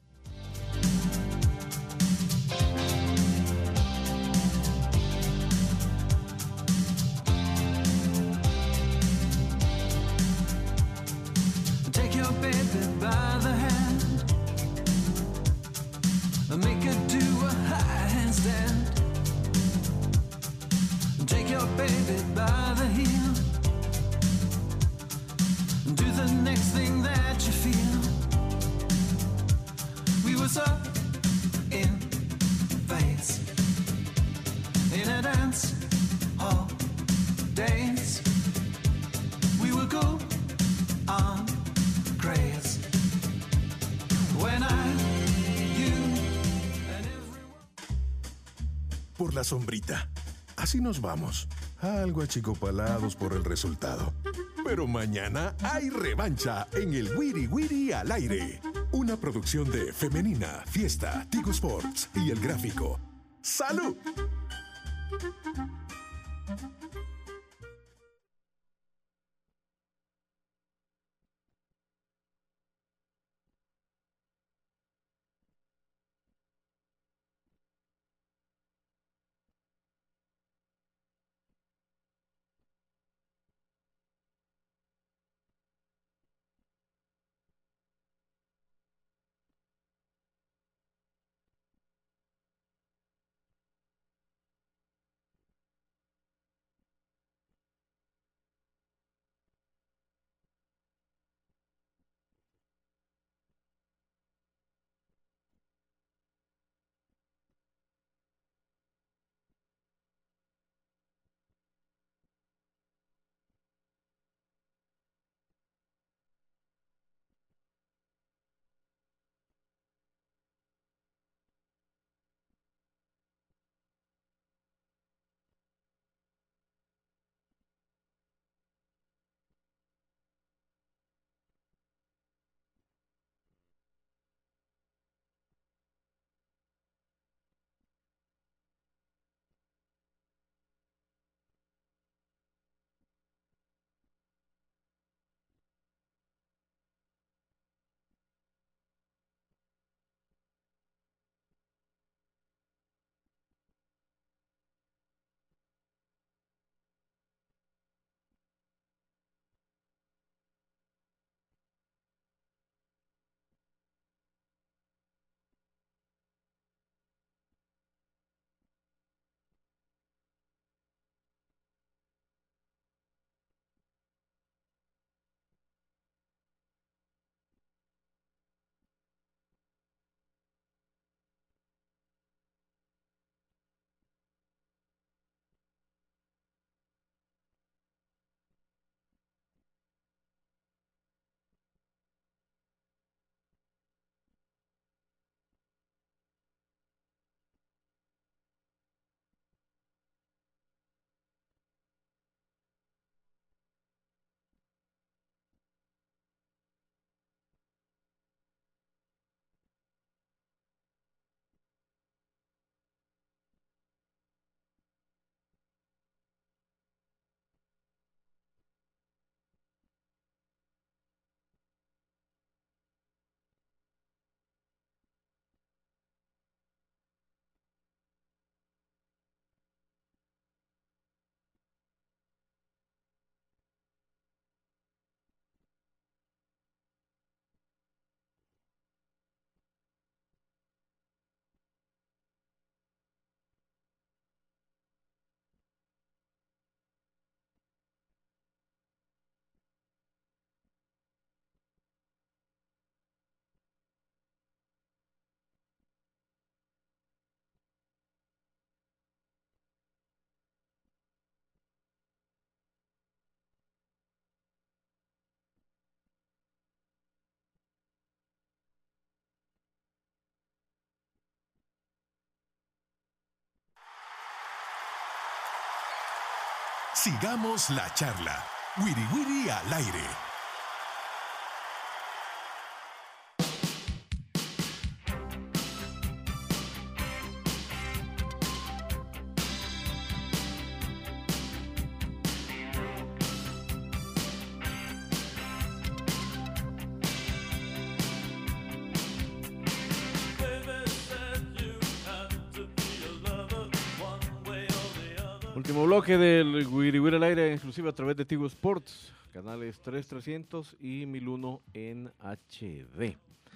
Take your baby by the hand and make her do a handstand. Take your baby by the heel and do the next thing that you feel. We were so in phase in a dance hall days. We will go on craze when I, you, and everyone. Por la sombrita. Así nos vamos. Algo achicopalados por el resultado. Pero mañana hay revancha en el Wiri Wiri al aire. Una producción de Femenina, Fiesta, Tigo Sports y El Gráfico. ¡Salud! Sigamos la charla. Wiri Wiri al aire. Último bloque del Wiri Wiri al aire, exclusivo a través de Tigo Sports, canales tres trescientos y mil uno en H D.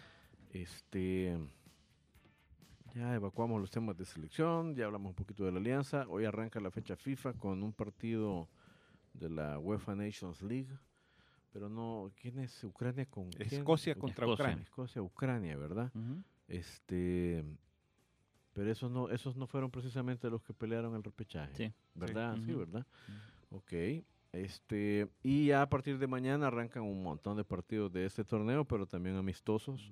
Este, ya evacuamos los temas de selección, ya hablamos un poquito de la alianza. Hoy arranca la fecha FIFA con un partido de la UEFA Nations League, pero no, ¿quién es Ucrania con quién? Escocia contra Escocia. Ucrania. Escocia, Ucrania, ¿verdad? Ujú. Este, pero esos no, esos no fueron precisamente los que pelearon el repechaje, Sí. ¿verdad? Sí, Ujú. ¿verdad? Ok, este, y ya a partir de mañana arrancan un montón de partidos de este torneo, pero también amistosos.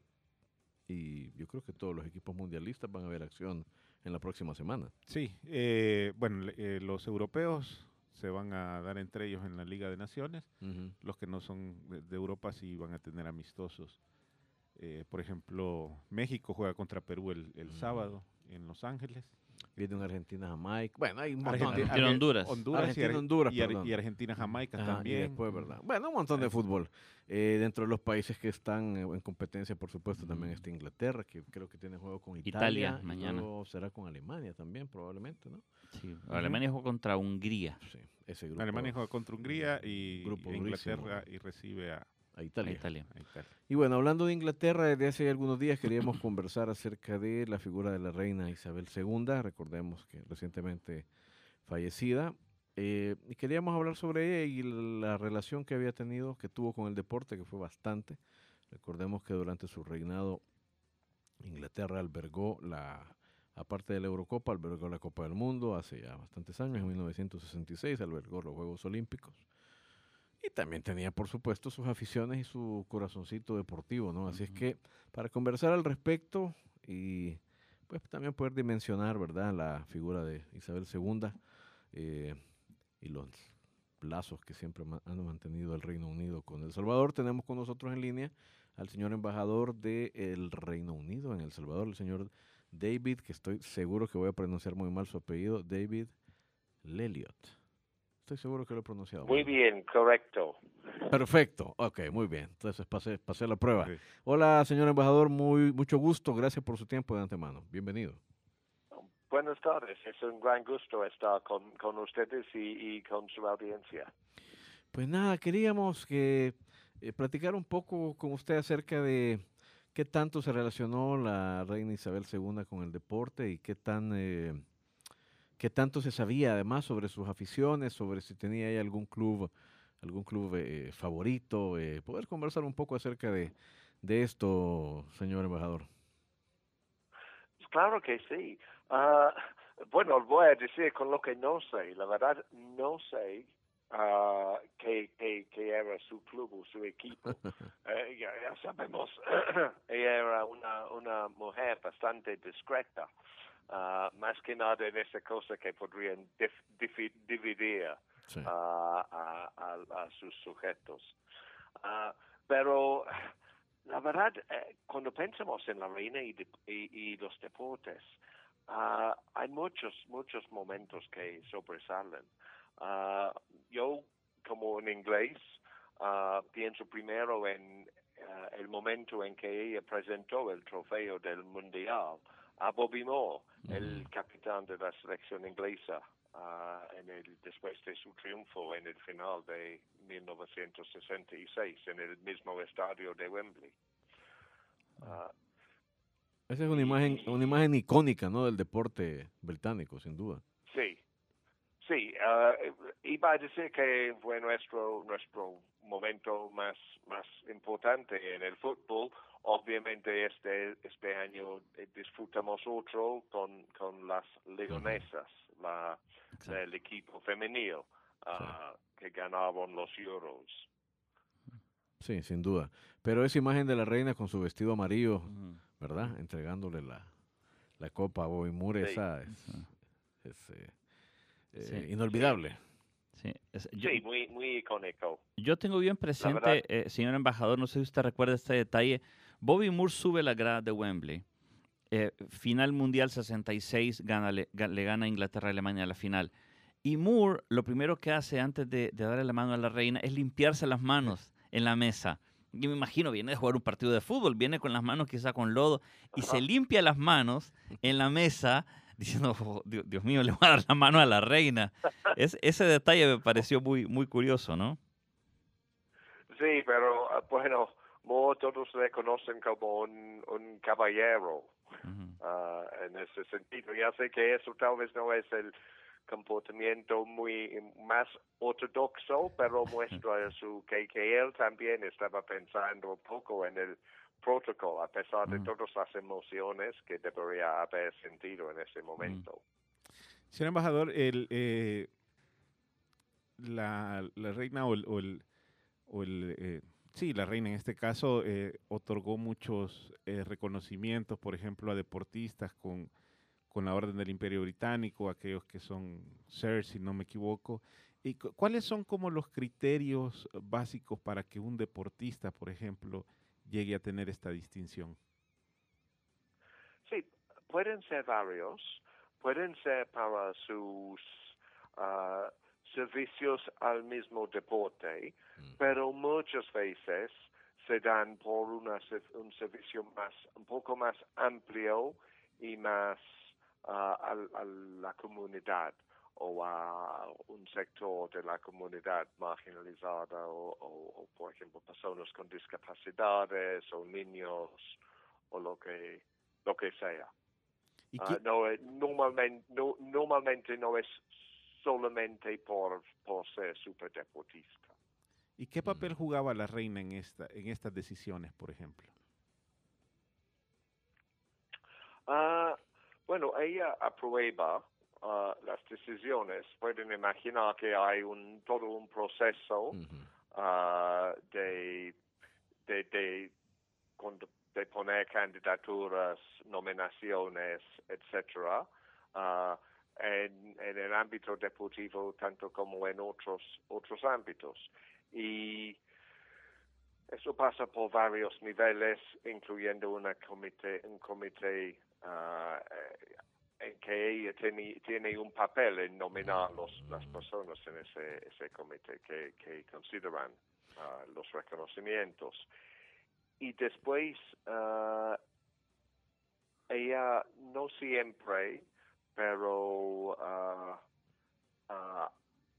Y yo creo que todos los equipos mundialistas van a ver acción en la próxima semana. Sí, eh, bueno, le- eh, los europeos se van a dar entre ellos en la Liga de Naciones. Ujú. Los que no son de, de Europa sí van a tener amistosos. Eh, por ejemplo, México juega contra Perú el, el sábado en Los Ángeles. Viene una Argentina, Jamaica. Bueno, hay un montón de... Argentina, Arge- Honduras. Honduras, y, Argentina, Ar- Honduras, y Ar- perdón. y Argentina, Jamaica Ajá, y también. después, ¿verdad? Bueno, un montón de fútbol. Eh, dentro de los países que están eh, en competencia, por supuesto, también está Inglaterra, que creo que tiene juego con Italia. Italia, y mañana. luego será con Alemania también, probablemente, ¿no? Sí, Alemania jugó contra Hungría. Sí, ese grupo. Alemania juega contra Hungría y Grupo e Inglaterra durísimo. y recibe a, a Italia. A Italia. a Italia. Y bueno, hablando de Inglaterra, desde hace algunos días queríamos conversar acerca de la figura de la reina Isabel segunda, recordemos que recientemente fallecida, eh, y queríamos hablar sobre ella y la relación que había tenido, que tuvo con el deporte, que fue bastante. Recordemos que durante su reinado Inglaterra albergó la, aparte de la Eurocopa, albergó la Copa del Mundo hace ya bastantes años, en mil novecientos sesenta y seis albergó los Juegos Olímpicos. Y también tenía, por supuesto, sus aficiones y su corazoncito deportivo, ¿no? Así es que para conversar al respecto y pues también poder dimensionar, ¿verdad?, la figura de Isabel segunda eh, y los lazos que siempre ma- han mantenido el Reino Unido con El Salvador, tenemos con nosotros en línea al señor embajador del Reino Unido en El Salvador, el señor David, que estoy seguro que voy a pronunciar muy mal su apellido, David Leliot. Estoy seguro que lo he pronunciado Muy mal. bien, correcto. Perfecto, ok, muy bien. Entonces pasé, pasé la prueba. Sí. Hola, señor embajador, muy mucho gusto. Gracias por su tiempo de antemano. Bienvenido. Buenas tardes, es un gran gusto estar con, con ustedes y, y con su audiencia. Pues nada, queríamos que eh, platicar un poco con usted acerca de qué tanto se relacionó la reina Isabel segunda con el deporte y qué tan eh, qué tanto se sabía además sobre sus aficiones, sobre si tenía ahí algún club, algún club eh, favorito, eh, poder conversar un poco acerca de, de esto, señor embajador. Claro que sí. Ah, bueno, voy a decir con lo que no sé. La verdad, no sé ah, qué, qué, qué era su club o su equipo. Eh, ya, ya sabemos, ella era una, una mujer bastante discreta. Ah, más que nada en esa cosa que podrían dif- difi- dividir Sí. a, a, a, a sus sujetos. Ah, pero la verdad, eh, cuando pensamos en la reina y, de- y, y los deportes, ah, hay muchos, muchos momentos que sobresalen. Ah, yo, como en inglés, ah, pienso primero en ah, el momento en que ella presentó el trofeo del Mundial a Bobby Moore, el capitán de la selección inglesa, ah, en el, después de su triunfo en el final de mil novecientos sesenta y seis en el mismo estadio de Wembley. Ah, Esa es una imagen, una imagen icónica, ¿no?, del deporte británico, sin duda. sí, sí, ah, iba a decir que fue nuestro nuestro momento más más importante en el fútbol. Obviamente este este año eh, disfrutamos otro con con las leonesas, la Exacto. el equipo femenino ah, que ganaron los Euros. Sí, sin duda. Pero esa imagen de la reina con su vestido amarillo, Ujú. ¿verdad?, entregándole la, la copa a Bobby Moore, Sí. esa es, es, eh, eh, Sí. inolvidable. Sí, es- yo, Sí, muy, muy icónico. yo tengo bien verdad. presente, eh, señor embajador, no sé si usted recuerda este detalle. Bobby Moore sube la grada de Wembley. Eh, final mundial sesenta y seis, gana, le, ga- le gana Inglaterra a Alemania a la final. Y Moore lo primero que hace antes de, de darle la mano a la reina es limpiarse las manos en la mesa. Yo me imagino, viene de jugar un partido de fútbol, viene con las manos quizá con lodo y se limpia las manos en la mesa diciendo, "Oh, Dios, Dios mío, le voy a dar la mano a la reina". Es, ese detalle me pareció muy, muy curioso, ¿no? Sí, pero ah, bueno, Moore todos le conocen como un, un caballero. Ujú. Ah, en ese sentido. Ya sé que eso tal vez no es el comportamiento muy más ortodoxo, pero muestra su que, que él también estaba pensando un poco en el protocolo, a pesar de Mm. todas las emociones que debería haber sentido en ese momento. Señor embajador, el, eh, la, la reina o el, o el, o el, eh, sí, la reina en este caso eh, otorgó muchos eh, reconocimientos, por ejemplo, a deportistas con, con la Orden del Imperio Británico, aquellos que son sirs, si no me equivoco. ¿Y cu- cuáles son como los criterios básicos para que un deportista, por ejemplo, llegue a tener esta distinción? Sí, pueden ser varios, pueden ser para sus ah, servicios al mismo deporte, pero muchas veces se dan por una, se- un servicio más, un poco más amplio y más ah, al- a, la comunidad o a un sector de la comunidad marginalizada o, o- o, por ejemplo, personas con discapacidades o niños o lo que lo que sea. ¿Y Ah, qué- no, eh, normalmente, no, normalmente no es solamente por, por ser superdeportista. ¿Y qué papel jugaba la reina en, esta, en estas decisiones, por ejemplo? Ah, bueno, ella aprueba ah, las decisiones. Pueden imaginar que hay un todo un proceso ah, de, de, de, cuando- de poner candidaturas, nominaciones, etcétera, ah, en, en el ámbito deportivo tanto como en otros otros ámbitos. Y eso pasa por varios niveles, incluyendo una comité, un comité ah, eh, en que ella tiene, tiene un papel en nominar los, las personas en ese, ese comité que, que consideran ah, los reconocimientos. Y después, ah, ella no siempre, pero ah, ah,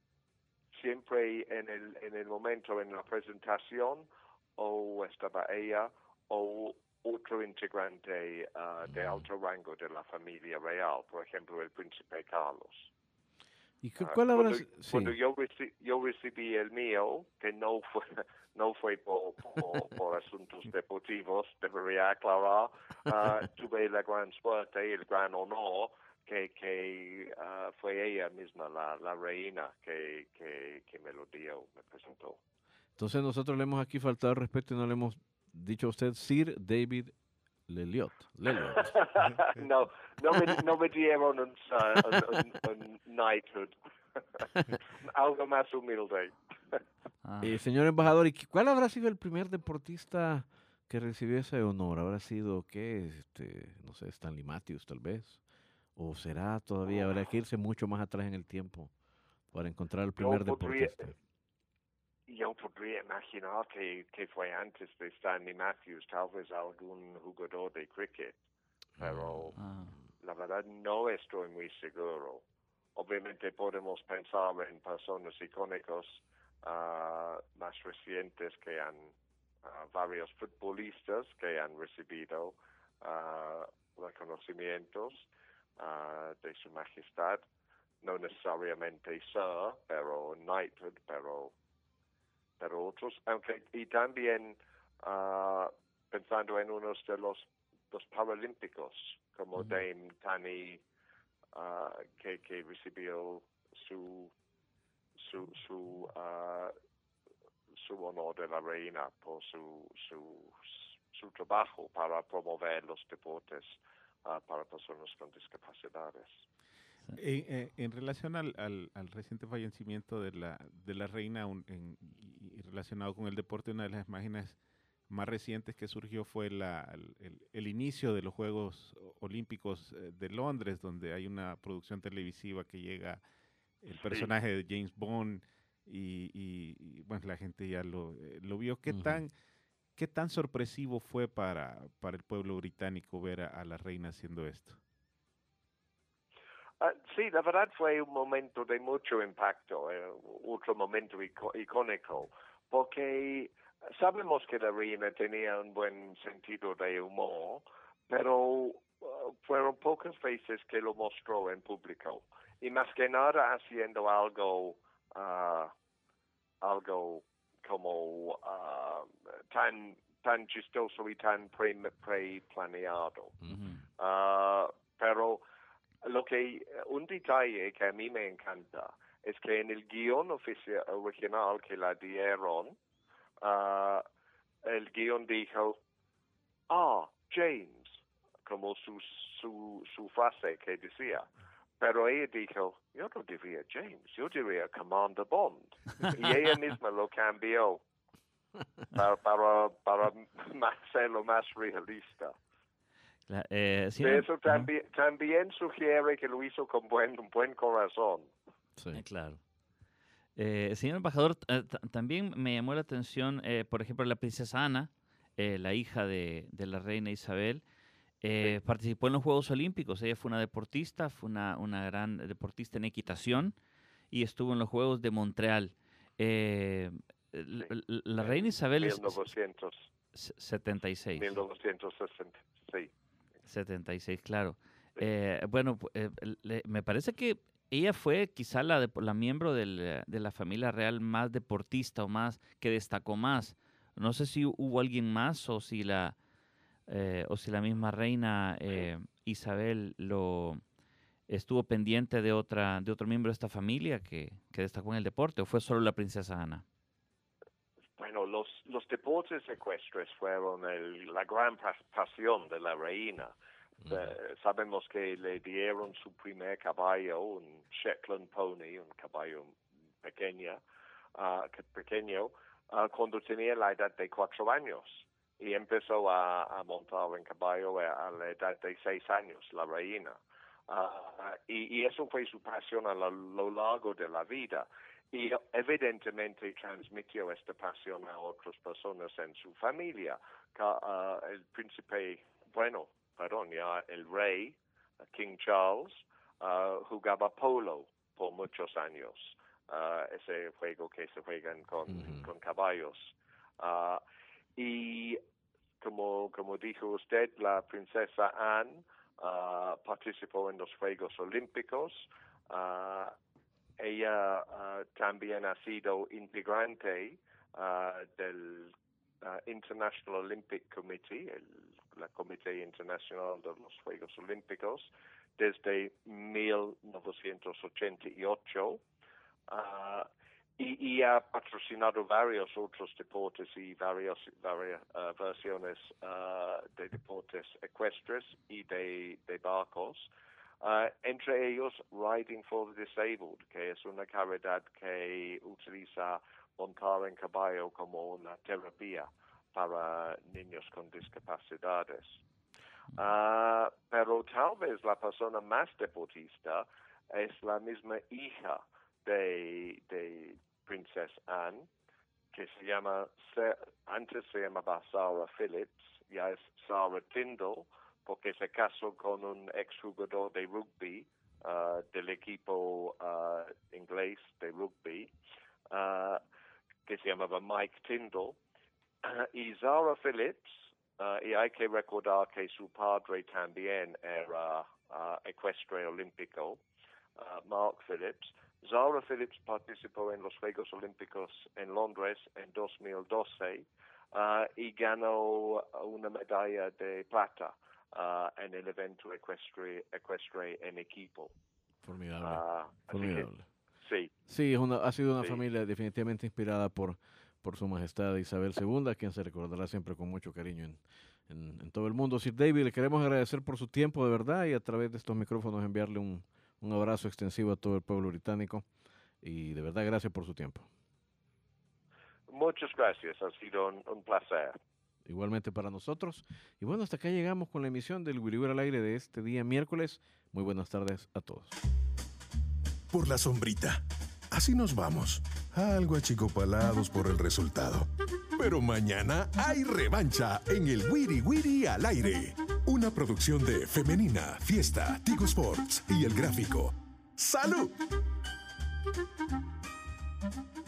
siempre en el, en el momento, en la presentación, o estaba ella o otro integrante ah, de alto rango de la familia real, por ejemplo, el príncipe Carlos. ¿Y qué- Ah, cuál habrá cuando, si- sí. cuando yo, reci- yo recibí el mío, que no fue no fue por, por, por asuntos deportivos, debería aclarar, ah, tuve la gran suerte y el gran honor que, que ah, fue ella misma, la, la reina, que, que, que me lo dio, me presentó. Entonces nosotros le hemos aquí faltado el respeto y no le hemos dicho a usted Sir David Leliot. Leliot. no, no me, no me dieron un, uh, un, un, un knighthood. Algo más humilde. Ah. Eh, señor embajador, ¿y qué- cuál habrá sido el primer deportista que recibió ese honor? ¿Habrá sido, qué, este, no sé, Stanley Matthews tal vez? ¿O será todavía, habrá que irse mucho más atrás en el tiempo para encontrar el Yo primer podría, deportista? yo podría imaginar que, que fue antes de Stanley Matthews, tal vez algún jugador de cricket, pero Ah. la verdad no estoy muy seguro. Obviamente podemos pensar en personas icónicas ah, más recientes que han, ah, varios futbolistas que han recibido ah, reconocimientos ah, de su majestad, no necesariamente Sir, pero Knighthood, pero pero otros, aunque y también ah, pensando en unos de los los paralímpicos como Dame Tani ah, que que recibió su su su ah, su honor de la reina por su su su trabajo para promover los deportes ah, para personas con discapacidades. En, en- en relación al, al- al reciente fallecimiento de la, de la reina un- en- y, y relacionado con el deporte, una de las imágenes más recientes que surgió fue la, el, el- el inicio de los Juegos Olímpicos eh, de Londres, donde hay una producción televisiva que llega el personaje de James Bond y, y- y, bueno, la gente ya lo, eh, lo vio. ¿Qué Ujú. tan, qué tan sorpresivo fue para, para el pueblo británico ver a, a la reina haciendo esto? Ah, sí, la verdad fue un momento de mucho impacto, eh, otro momento ico- icónico, porque sabemos que la reina tenía un buen sentido de humor, pero uh, fueron pocas veces que lo mostró en público, y más que nada haciendo algo, ah, algo como ah, tan tan chistoso y tan pre, pre-planeado. Ujú. Ah, pero lo que un detalle que a mí me encanta es que en el guión oficial original que la dieron, ah, el guión dijo, ah, James, como su, su, su frase que decía. Pero ella dijo, yo no diría James, yo diría Commander Bond. Y ella misma lo cambió para, para, para hacerlo más realista. La- eh, sí, Eso ajá. también, también sugiere que lo hizo con buen, un buen corazón. Sí. Eh, claro. Eh, señor embajador, eh, ta- también me llamó la atención, eh, por ejemplo, la princesa Ana, eh, la hija de, de la reina Isabel, eh, participó en los Juegos Olímpicos. Ella fue una deportista, fue una, una gran deportista en equitación y estuvo en los Juegos de Montreal. Eh, l- Sí. l- la En reina Isabel es mil novecientos, s- setenta y seis. mil novecientos sesenta, sí. setenta y seis, claro. Sí. Eh, bueno, pu- eh, le- me parece que ella fue quizá la, dep- la miembro del, eh, de la familia real más deportista o más que destacó más. No sé si hubo alguien más o si la eh, o si la misma reina eh, Isabel lo estuvo pendiente de otra de otro miembro de esta familia que, que destacó en el deporte o fue solo la princesa Ana. Bueno, los, los deportes ecuestres fueron el- la gran pas- pasión de la reina. Eh, sabemos que le dieron su primer caballo, un Shetland Pony, un caballo pequeña, ah, que- pequeño, ah, cuando tenía la edad de cuatro años. Y empezó a, a montar en caballo a, a la edad de seis años, la reina. Ah, y, y eso fue su pasión a lo, lo largo de la vida. Y evidentemente transmitió esta pasión a otras personas en su familia. Ca- ah, el príncipe, bueno, perdón, ya el rey, King Charles, ah, jugaba polo por muchos años. Ah, ese juego que se juegan con, Ujú. con caballos. Ah, y como, como dijo usted, la princesa Anne ah, participó en los Juegos Olímpicos. Ah, ella ah, también ha sido integrante ah, del ah, International Olympic Committee, el la Comité Internacional de los Juegos Olímpicos, desde mil novecientos ochenta y ocho. ah, y, y ha patrocinado varios otros deportes y varios, varias ah, versiones ah, de deportes ecuestres y de, de barcos. Ah, entre ellos Riding for the Disabled, que es una carrera que utiliza montar en caballo como una terapia para niños con discapacidades. Ah, pero tal vez la persona más deportista es la misma hija de, de Princess Anne, que se llama, Sa- antes se llamaba Sarah Phillips, ya es Sarah Tindall, porque se casó con un exjugador de rugby ah, del equipo ah, inglés de rugby, ah, que se llamaba Mike Tindall. Ah, y Zara Phillips, ah, y hay que recordar que su padre también era ah, ecuestre olímpico, ah, Mark Phillips. Zara Phillips participó en los Juegos Olímpicos en Londres en dos mil doce ah, y ganó una medalla de plata ah, en el evento ecuestre, ecuestre en equipo. Formidable. Ah, así que, Formidable. sí, Sí, es una, ha sido una Sí. familia definitivamente inspirada por, por su majestad Isabel segunda, a quien se recordará siempre con mucho cariño en, en, en todo el mundo. Sir David, le queremos agradecer por su tiempo de verdad y a través de estos micrófonos enviarle un, Un abrazo extensivo a todo el pueblo británico y de verdad gracias por su tiempo. Muchas gracias, ha sido un, un placer. Igualmente para nosotros. Y bueno, hasta acá llegamos con la emisión del Guiri Guiri al aire de este día miércoles. Muy buenas tardes a todos. Por la sombrita. Así nos vamos. Algo achicopalados por el resultado. Pero mañana hay revancha en el Guiri Guiri al aire. Una producción de Femenina, Fiesta, Tigo Sports y El Gráfico. ¡Salud!